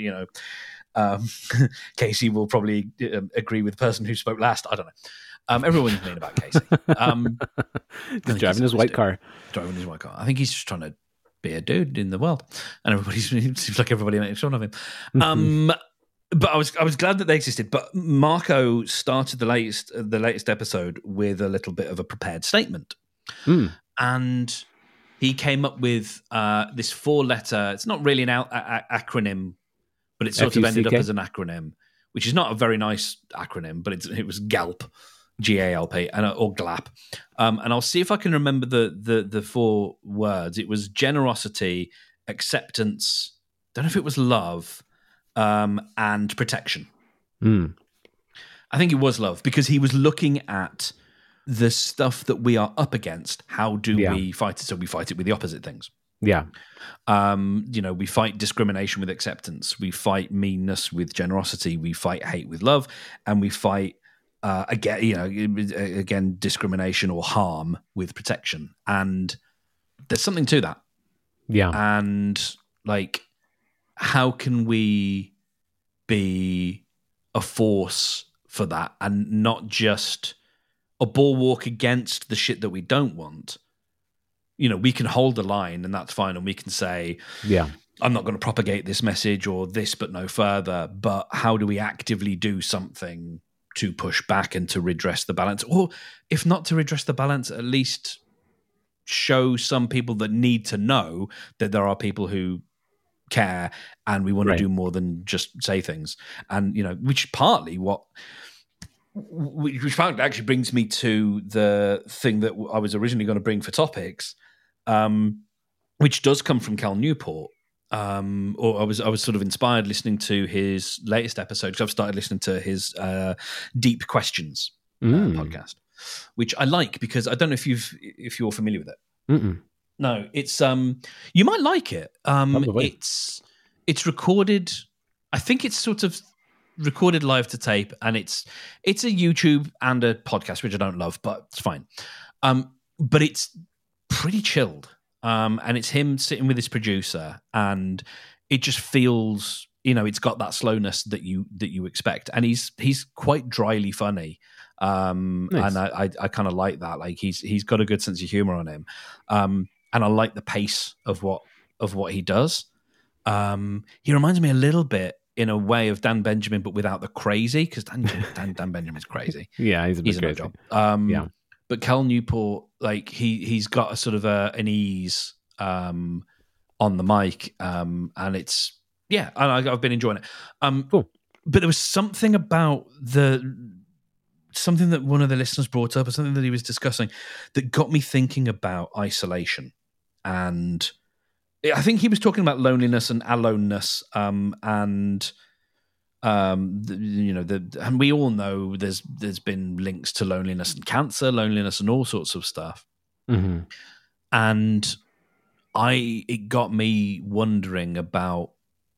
A: Casey will probably agree with the person who spoke last. I don't know. Everyone's mean about Casey.
B: He's driving his white car.
A: I think he's just trying to be a dude in the world, and it seems like everybody makes fun of him. But I was glad that they existed. But Marco started the latest episode with a little bit of a prepared statement, and he came up with this 4-letter. It's not really an acronym, but it sort of ended up as an acronym, which is not a very nice acronym, but it was GALP. GALP or GLAP, and I'll see if I can remember the 4 words. It was generosity, acceptance. Don't know if it was love, and protection. I think it was love, because he was looking at the stuff that we are up against. How do we fight it? So we fight it with the opposite things.
B: Yeah.
A: We fight discrimination with acceptance. We fight meanness with generosity. We fight hate with love, and we fight. Again, discrimination or harm with protection, and there's something to that.
B: Yeah,
A: and like, how can we be a force for that, and not just a bulwark against the shit that we don't want? We can hold the line, and that's fine, and we can say, I'm not going to propagate this message or this, but no further. But how do we actively do something to push back and to redress the balance? Or if not to redress the balance, at least show some people that need to know that there are people who care, and we want to do more than just say things. And, which partly actually brings me to the thing that I was originally going to bring for topics, which does come from Cal Newport. Or I was sort of inspired listening to his latest episode, because I've started listening to his Deep Questions podcast, which I like, because I don't know if you're familiar with it.
B: Mm-mm.
A: No, it's you might like it. It's recorded. I think it's sort of recorded live to tape, and it's a YouTube and a podcast, which I don't love, but it's fine. But it's pretty chilled. And it's him sitting with his producer, and it just feels, it's got that slowness that you expect. And he's quite dryly funny.
B: Nice.
A: And I kind of like that. Like he's got a good sense of humor on him, and I like the pace of what he does. He reminds me a little bit in a way of Dan Benjamin, but without the crazy, because Dan Benjamin's crazy.
B: Yeah, he's a bit crazy. Yeah.
A: But Cal Newport, like he's got a sort of an ease on the mic, and it's and I've been enjoying it.
B: Cool.
A: But there was something about something that one of the listeners brought up, or something that he was discussing, that got me thinking about isolation. And I think he was talking about loneliness and aloneness, and and we all know there's been links to loneliness and cancer, loneliness and all sorts of stuff.
B: Mm-hmm.
A: And it got me wondering about,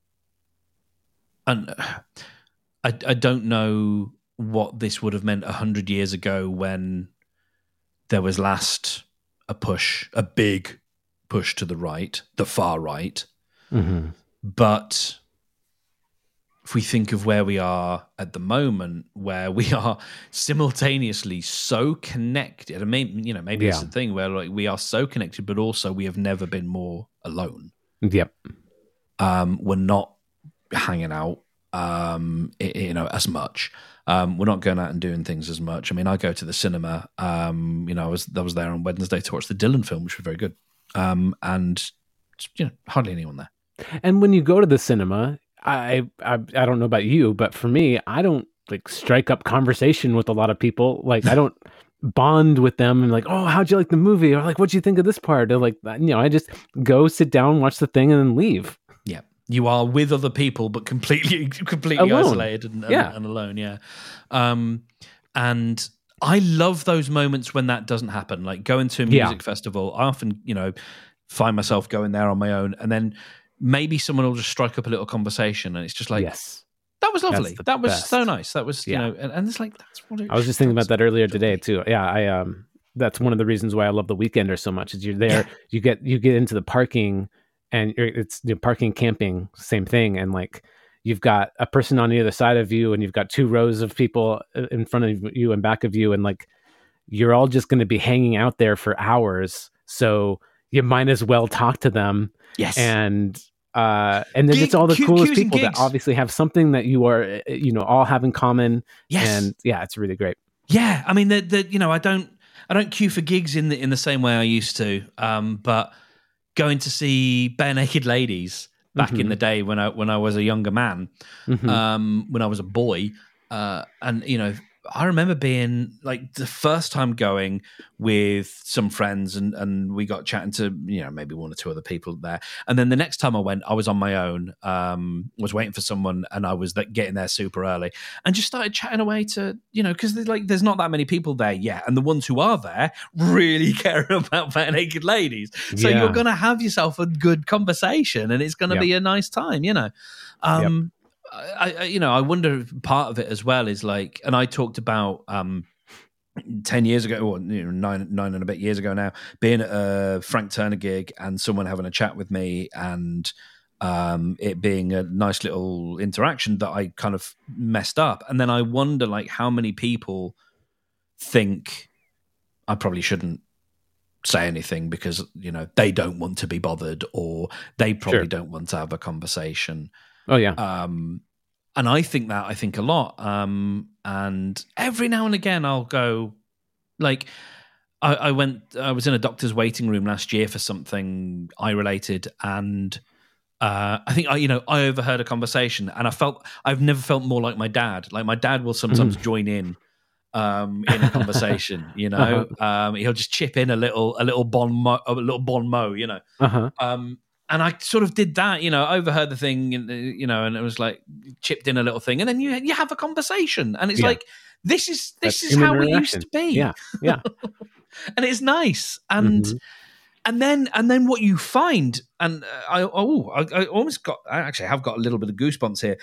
A: and I don't know what this would have meant 100 years ago when there was last a big push to the right, the far right.
B: Mm-hmm.
A: But if we think of where we are at the moment, where we are simultaneously so connected, I mean, maybe it's a thing where like we are so connected, but also we have never been more alone.
B: Yep.
A: We're not hanging out, as much. We're not going out and doing things as much. I mean, I go to the cinema. I was there on Wednesday to watch the Dylan film, which was very good. And hardly anyone there.
B: And when you go to the cinema, I don't know about you, but for me, I don't like strike up conversation with a lot of people. Like I don't bond with them and like, oh, how'd you like the movie? Or like, what'd you think of this part? Or like, I just go sit down, watch the thing, and then leave.
A: Yeah. You are with other people, but completely
B: alone.
A: Isolated and alone. Yeah. And I love those moments when that doesn't happen. Like going to a music festival, I often, find myself going there on my own, and then maybe someone will just strike up a little conversation, and it's just like,
B: yes,
A: that was lovely. That was
B: best.
A: So nice. That was, and it's like, that's what it
B: I was just thinking about that earlier today too. Yeah. That's one of the reasons why I love the Weekender so much is you're there, you get into the parking, and it's parking, camping, same thing. And like, you've got a person on the other side of you, and you've got two rows of people in front of you and back of you. And like, you're all just going to be hanging out there for hours. So you might as well talk to them. Yes. And then it's all the coolest people that obviously have something that you are, all have in common. Yes. And it's really great.
A: Yeah. I mean, I don't queue for gigs in the same way I used to. But going to see Bare Naked Ladies back in the day when I was a younger man, when I was a boy, and I remember being like the first time going with some friends, and we got chatting to maybe one or two other people there, and then the next time I went, I was on my own, was waiting for someone, and I was getting there super early, and just started chatting away to because there's not that many people there yet, and the ones who are there really care about Bare Naked Ladies, so you're gonna have yourself a good conversation, and it's gonna be a nice time, I wonder if part of it as well is like, and I talked about 10 years ago, or nine and a bit years ago now, being at a Frank Turner gig and someone having a chat with me, and it being a nice little interaction that I kind of messed up. And then I wonder like how many people think I probably shouldn't say anything because they don't want to be bothered, or they probably don't want to have a conversation.
B: Oh yeah.
A: And I think a lot. And every now and again I'll go like, I was in a doctor's waiting room last year for something eye related, and I think I overheard a conversation, and I've never felt more like my dad. Like my dad will sometimes join in a conversation, he'll just chip in a little bon mot, and I sort of did that, overheard the thing, and it was like chipped in a little thing, and then you have a conversation, and it's like this is how we used to be,
B: yeah,
A: and it's nice, and then what you find, and I have got a little bit of goosebumps here.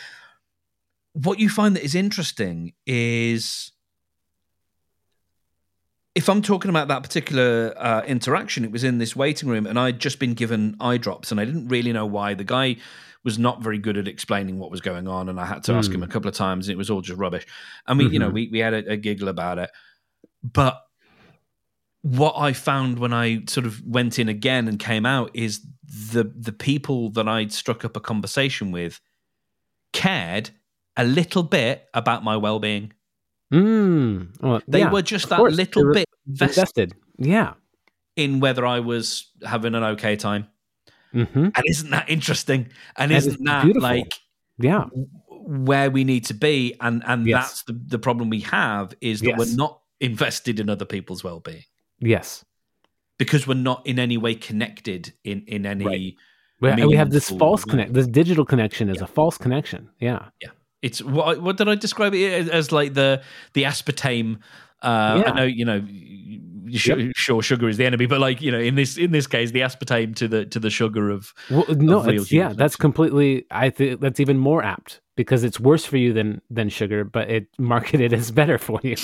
A: What you find that is interesting is, if if I'm talking about that particular interaction, it was in this waiting room, and I'd just been given eye drops, and I didn't really know why. The guy was not very good at explaining what was going on, and I had to ask him a couple of times, and it was all just rubbish. And we had a giggle about it. But what I found when I sort of went in again and came out is the people that I'd struck up a conversation with cared a little bit about my well-being.
B: Well,
A: they were just that little bit
B: invested. Yeah.
A: In whether I was having an okay time.
B: Mm-hmm.
A: And isn't that interesting? And isn't that
B: beautiful.
A: Like where we need to be? And that's the problem we have is that we're not invested in other people's well-being.
B: Yes.
A: Because we're not in any way connected in any
B: we have this false connection. This digital connection is a false connection. Yeah.
A: Yeah. It's what did I describe it as? Like the aspartame. I know, sure, sugar is the enemy, but like, in this case, the aspartame to the sugar of
B: that's completely. I think that's even more apt because it's worse for you than sugar, but it marketed as better for you.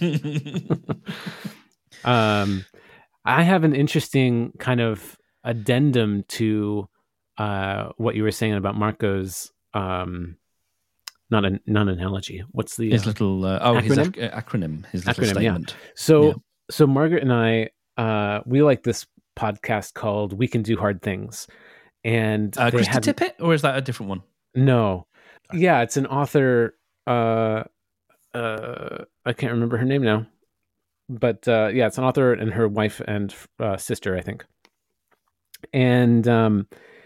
B: I have an interesting kind of addendum to what you were saying about Marco's. Not an analogy. What's
A: his little acronym? His acronym, his little statement.
B: Yeah. So Margaret and I, we like this podcast called "We Can Do Hard Things," and
A: Krista Tippett, or is that a different one?
B: No, yeah, it's an author. I can't remember her name now, but it's an author and her wife and sister, I think, and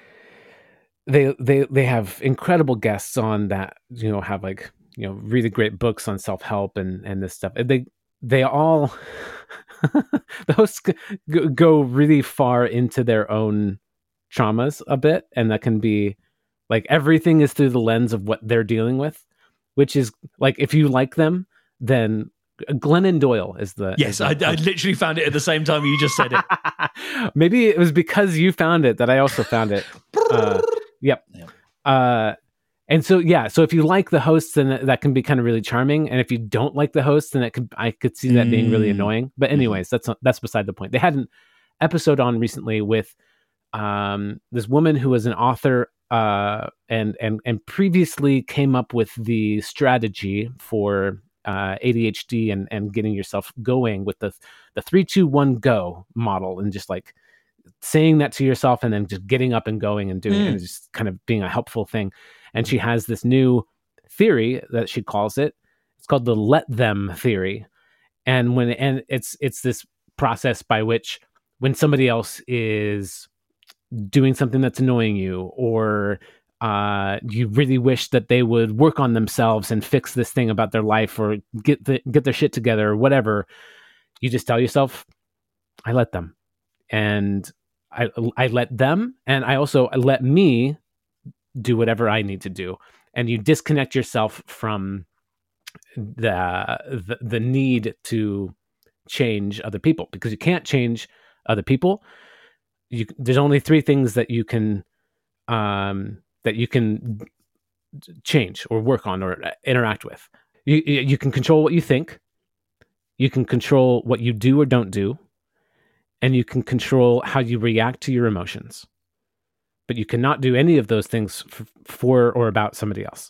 B: They have incredible guests on that, have like, really great books on self-help and this stuff. They all, the hosts go really far into their own traumas a bit. And that can be like, everything is through the lens of what they're dealing with, which is like, if you like them, then Glennon Doyle is the...
A: Yes, I literally found it at the same time you just said it.
B: Maybe it was because you found it that I also found it. Yep. And so if you like the hosts, then that can be kind of really charming. And if you don't like the hosts, then I could see that being really annoying. But anyways, that's beside the point. They had an episode on recently with this woman who was an author and previously came up with the strategy for ADHD and getting yourself going with the 3-2-1 go model, and just like saying that to yourself and then just getting up and going and doing it, and just kind of being a helpful thing. And she has this new theory that she calls it. It's called the let them theory. And it's this process by which when somebody else is doing something that's annoying you, or you really wish that they would work on themselves and fix this thing about their life, or get their shit together, or whatever, you just tell yourself, I let them. And I let them, and I also let me do whatever I need to do. And you disconnect yourself from the need to change other people, because you can't change other people. There's only 3 things that you can change or work on or interact with. You can control what you think. You can control what you do or don't do. And you can control how you react to your emotions. But you cannot do any of those things for or about somebody else.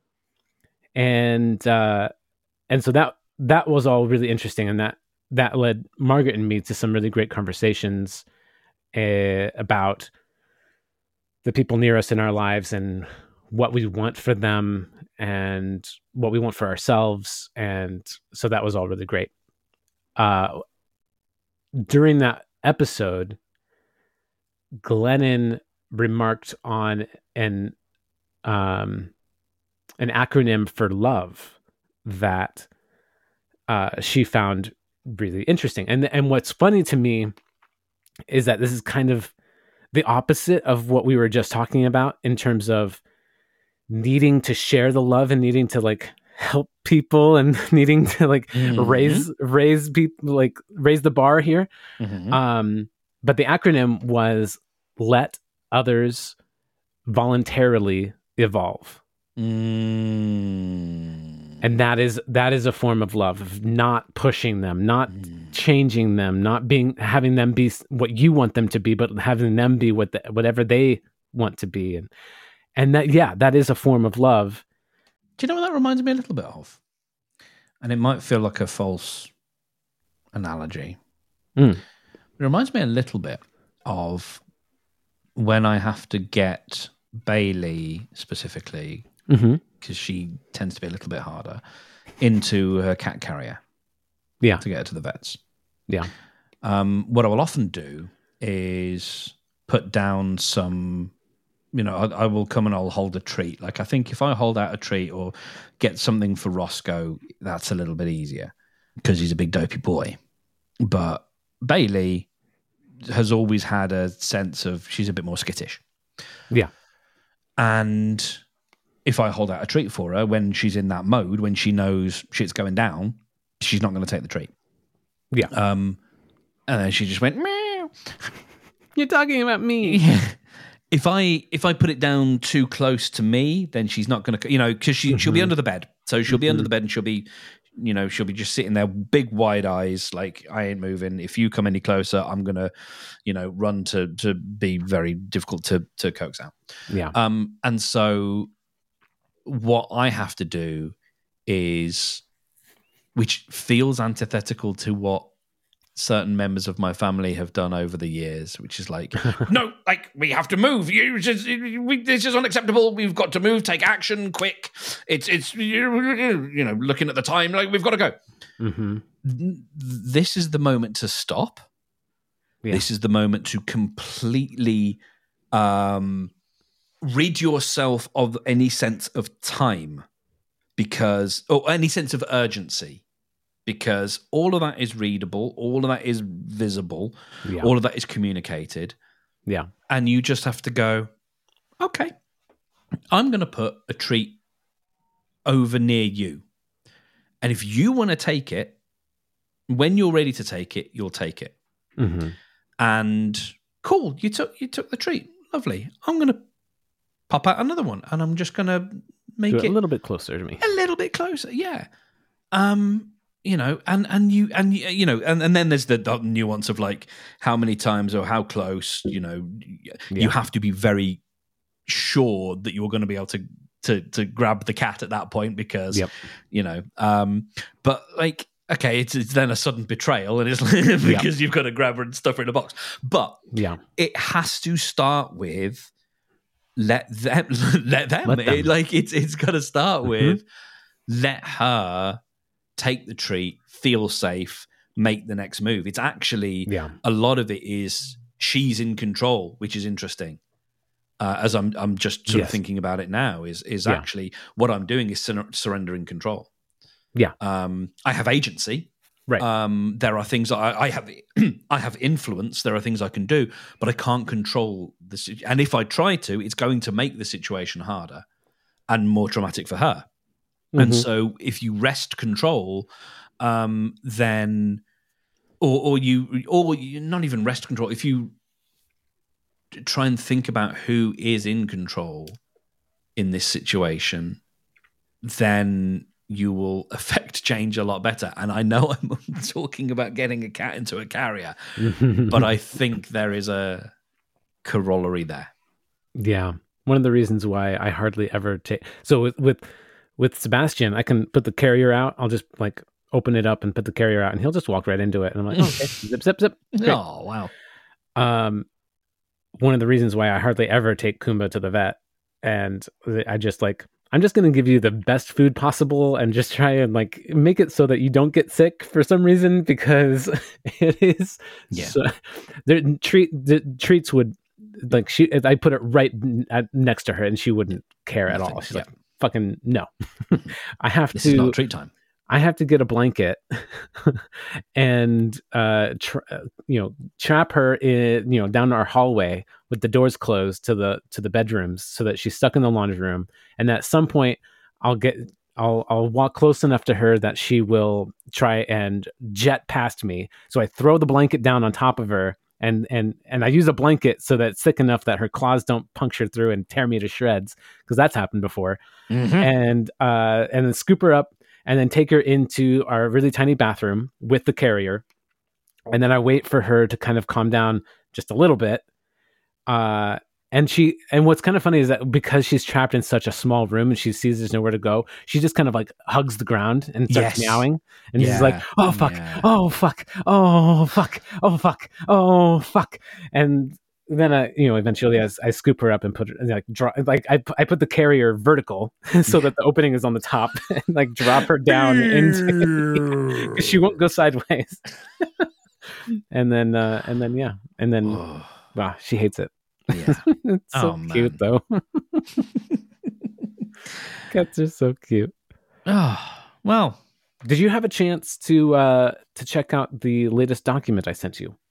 B: And so that was all really interesting, and that led Margaret and me to some really great conversations about the people near us in our lives and what we want for them and what we want for ourselves. And so that was all really great. During that episode, Glennon remarked on an acronym for love that she found really interesting. And what's funny to me is that this is kind of the opposite of what we were just talking about in terms of needing to share the love and needing to like help people and needing to like raise people, like raise the bar here. But the acronym was let others voluntarily evolve. And that is a form of love, of not pushing them, not changing them, not having them be what you want them to be, but having them be whatever they want to be. And that is a form of love.
A: Do you know what that reminds me a little bit of? And it might feel like a false analogy. It reminds me a little bit of when I have to get Bailey specifically, because she tends to be a little bit harder, into her cat carrier.
B: Yeah.
A: To get her to the vets.
B: Yeah.
A: What I will often do is put down some, I will come and I'll hold a treat. Like, I think if I hold out a treat or get something for Roscoe, that's a little bit easier because he's a big dopey boy. But Bailey has always had a sense of she's a bit more skittish.
B: Yeah. And
A: if I hold out a treat for her when she's in that mode, when she knows shit's going down, she's not going to take the treat.
B: Yeah.
A: And then she just went, meow.
B: You're talking about me.
A: Yeah. If I put it down too close to me, then she's not going to, because she'll be under the bed. So she'll be under the bed and she'll be just sitting there, big wide eyes, like, I ain't moving. If you come any closer, I'm going to, run to be very difficult to coax out.
B: Yeah.
A: And so what I have to do is, which feels antithetical to what certain members of my family have done over the years, which is like, no, like, we have to move. This is unacceptable. We've got to move. Take action, quick. It's looking at the time, like, we've got to go. This is the moment to stop. Yeah. This is the moment to completely rid yourself of any sense of time, or any sense of urgency. Because all of that is readable, all of that is visible, all of that is communicated.
B: Yeah.
A: And you just have to go, okay, I'm going to put a treat over near you. And if you want to take it, when you're ready to take it, you'll take it. And cool, you took the treat. Lovely. I'm going to pop out another one and I'm just going to make it
B: a little bit closer to me.
A: A little bit closer, yeah. And then there's the nuance of, like, how many times or how close, you have to be very sure that you're going to be able to grab the cat at that point because, but, like, okay, it's then a sudden betrayal and it's because you've got to grab her and stuff her in a box. But it has to start with let them. It's got to start with let her take the treat, feel safe, make the next move. It's actually a lot of it is she's in control, which is interesting. As I'm just sort of thinking about it now, is actually what I'm doing is surrendering control.
B: Yeah,
A: I have agency. Right. There are things I have. I have influence. There are things I can do, but I can't control this. And if I try to, it's going to make the situation harder and more traumatic for her. And so if you wrest control, then, or you not even wrest control, if you try and think about who is in control in this situation, then you will affect change a lot better. And I know I'm talking about getting a cat into a carrier, but I think there is a corollary there.
B: Yeah. One of the reasons why I hardly ever take, so with Sebastian, I can put the carrier out. I'll just, like, open it up and put the carrier out and he'll just walk right into it. And I'm like, okay, zip, zip, zip. Great.
A: Oh, wow.
B: One of the reasons why I hardly ever take Kumba to the vet, and I just, like, I'm just going to give you the best food possible and just try and, like, make it so that you don't get sick for some reason, because it is, the treats would, like, I put it right next to her and she wouldn't care at all. She's like, fucking no.
A: This is not treat time.
B: I have to get a blanket and trap her in, down our hallway with the doors closed to the bedrooms so that she's stuck in the laundry room. And at some point I'll walk close enough to her that she will try and jet past me. So I throw the blanket down on top of her and I use a blanket so that it's thick enough that her claws don't puncture through and tear me to shreds, because that's happened before. And then scoop her up and then take her into our really tiny bathroom with the carrier And then I wait for her to kind of calm down just a little bit. And what's kind of funny is that because she's trapped in such a small room and she sees there's nowhere to go, she just kind of like hugs the ground and starts meowing. And she's like, oh, fuck, oh, fuck, oh, fuck, oh, fuck, oh, fuck. And then eventually I scoop her up and put her I put the carrier vertical so that the opening is on the top and like drop her down into because she won't go sideways. and then wow, she hates it.
A: Yeah.
B: It's so cute though. Cats are so cute.
A: Oh, well.
B: Did you have a chance to check out the latest document I sent you?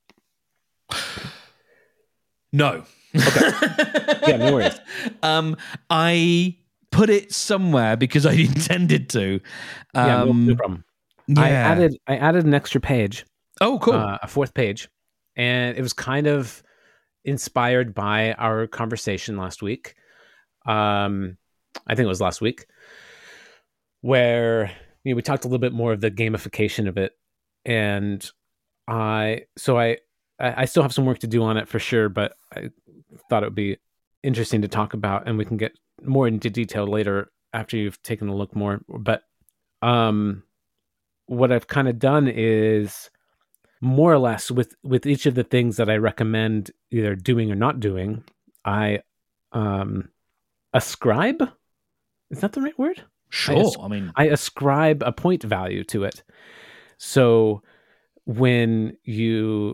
A: No.
B: Okay. Yeah, no worries.
A: I put it somewhere because I intended to.
B: Yeah, no problem.
A: Yeah.
B: I added an extra page.
A: Oh, cool.
B: A fourth page. And it was kind of inspired by our conversation last week. I think it was last week, where we talked a little bit more of the gamification of it. And I still have some work to do on it for sure, but I thought it would be interesting to talk about, and we can get more into detail later after you've taken a look more. But what I've kind of done is more or less with each of the things that I recommend either doing or not doing, I ascribe. Is that the right word?
A: Sure.
B: I ascribe a point value to it. So when you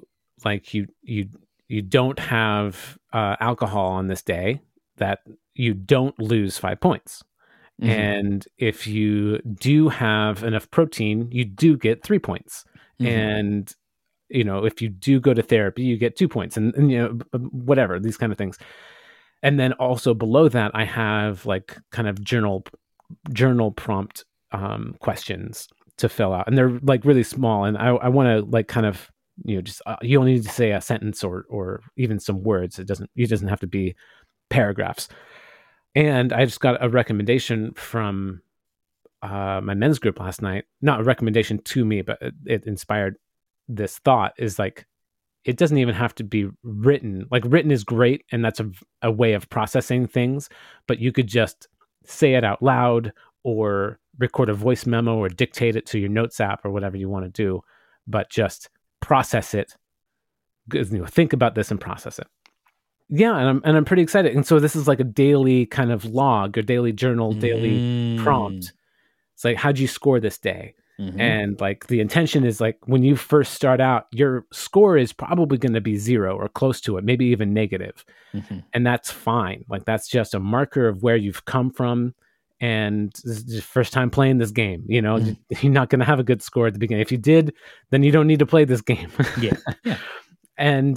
B: don't have alcohol on this day, that you don't lose 5 points. Mm-hmm. And if you do have enough protein, you do get 3 points. Mm-hmm. And if you do go to therapy, you get 2 points, and whatever, these kind of things. And then also below that, I have like kind of journal prompt questions to fill out, and they're like really small. And I want to like kind of just you only need to say a sentence or even some words. It doesn't have to be paragraphs. And I just got a recommendation from my men's group last night. Not a recommendation to me, but it inspired this thought. Is like, it doesn't even have to be written. Like, written is great, and that's a way of processing things, but you could just say it out loud or record a voice memo or dictate it to your notes app or whatever you want to do, but just process it. Think about this and process it. Yeah, and I'm pretty excited. And so this is like a daily kind of log or daily journal, daily prompt. It's like, how'd you score this day? Mm-hmm. And like the intention is like, when you first start out, your score is probably going to be 0 or close to it, maybe even negative. Mm-hmm. And that's fine. Like, that's just a marker of where you've come from. And this is your first time playing this game. Mm-hmm. You're not going to have a good score at the beginning. If you did, then you don't need to play this game.
A: Yeah.
B: And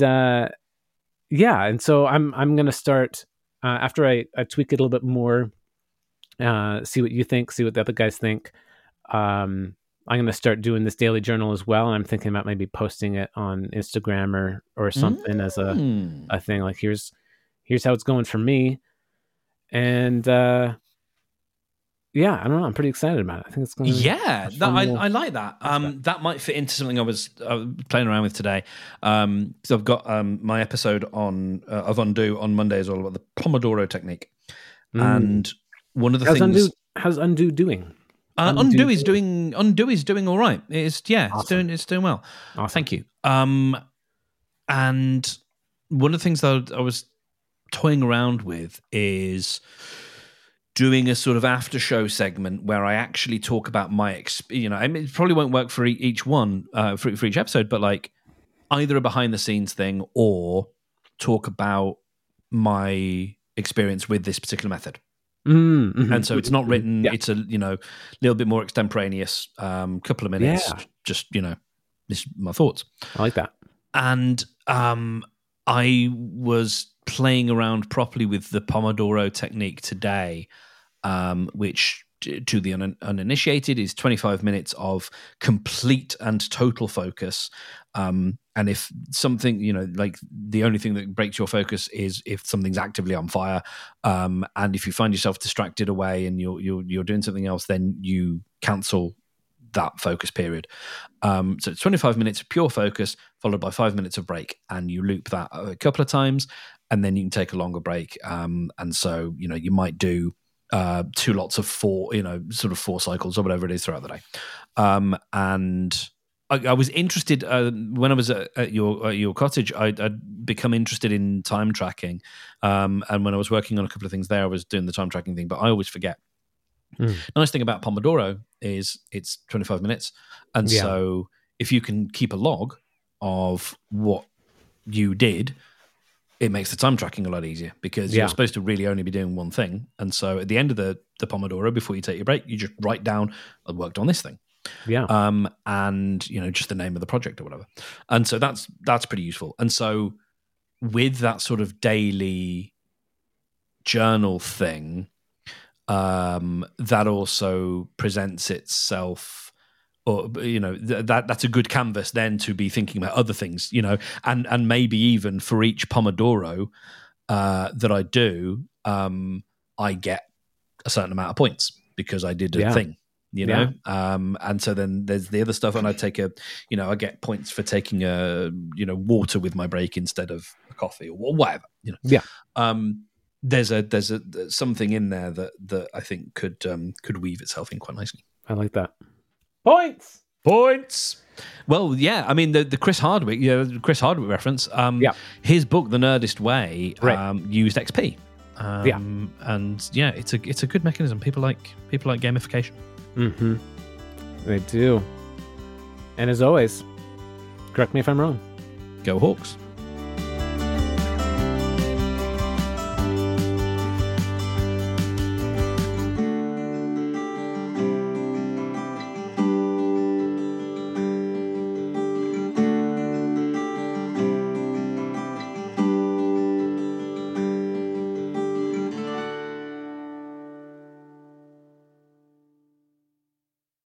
B: and so I'm going to start after I tweak it a little bit more, see what you think, see what the other guys think. I'm going to start doing this daily journal as well. And I'm thinking about maybe posting it on Instagram or something as a thing. Like, here's how it's going for me. And I don't know. I'm pretty excited about it. I think it's going to be
A: I like that. That might fit into something I was playing around with today. So I've got my episode of Undo on Monday is all about the Pomodoro technique. And one of the things...
B: How's Undo doing?
A: Undo is doing all right. Awesome. It's doing well.
B: Awesome.
A: Thank you. And one of the things that I was toying around with is doing a sort of after show segment where I actually talk about my it probably won't work for each one for each episode, but like either a behind the scenes thing or talk about my experience with this particular method.
B: Mm-hmm.
A: And so it's not written. Yeah. It's a little bit more extemporaneous. Couple of minutes, just this is my thoughts.
B: I like that.
A: And I was playing around properly with the Pomodoro technique today, which to the uninitiated is 25 minutes of complete and total focus. And if something, like the only thing that breaks your focus is if something's actively on fire, and if you find yourself distracted away and you're doing something else, then you cancel that focus period. So it's 25 minutes of pure focus followed by 5 minutes of break, and you loop that a couple of times, and then you can take a longer break. And so, you might do 2 lots of 4, sort of 4 cycles or whatever it is throughout the day. And I was interested when I was at your cottage. I'd become interested in time tracking, and when I was working on a couple of things there, I was doing the time tracking thing. But I always forget. The nice thing about Pomodoro is it's 25 minutes, and so if you can keep a log of what you did, it makes the time tracking a lot easier, because you're supposed to really only be doing one thing. And so at the end of the Pomodoro, before you take your break, you just write down, I worked on this thing. And just the name of the project or whatever. And so that's pretty useful. And so with that sort of daily journal thing, that also presents itself, or that's a good canvas then to be thinking about other things, and maybe even for each Pomodoro that I do, I get a certain amount of points because I did a thing. And so then there's the other stuff, and I take I get points for taking water with my break instead of a coffee or whatever. There's something in there that I think could weave itself in quite nicely.
B: I like that.
A: Points. Well, yeah. I mean, the Chris Hardwick, Chris Hardwick reference. His book, The Nerdist Way, used XP. And it's a good mechanism. People like gamification.
B: Mm-hmm. They do. And as always, correct me if I'm wrong.
A: Go Hawks.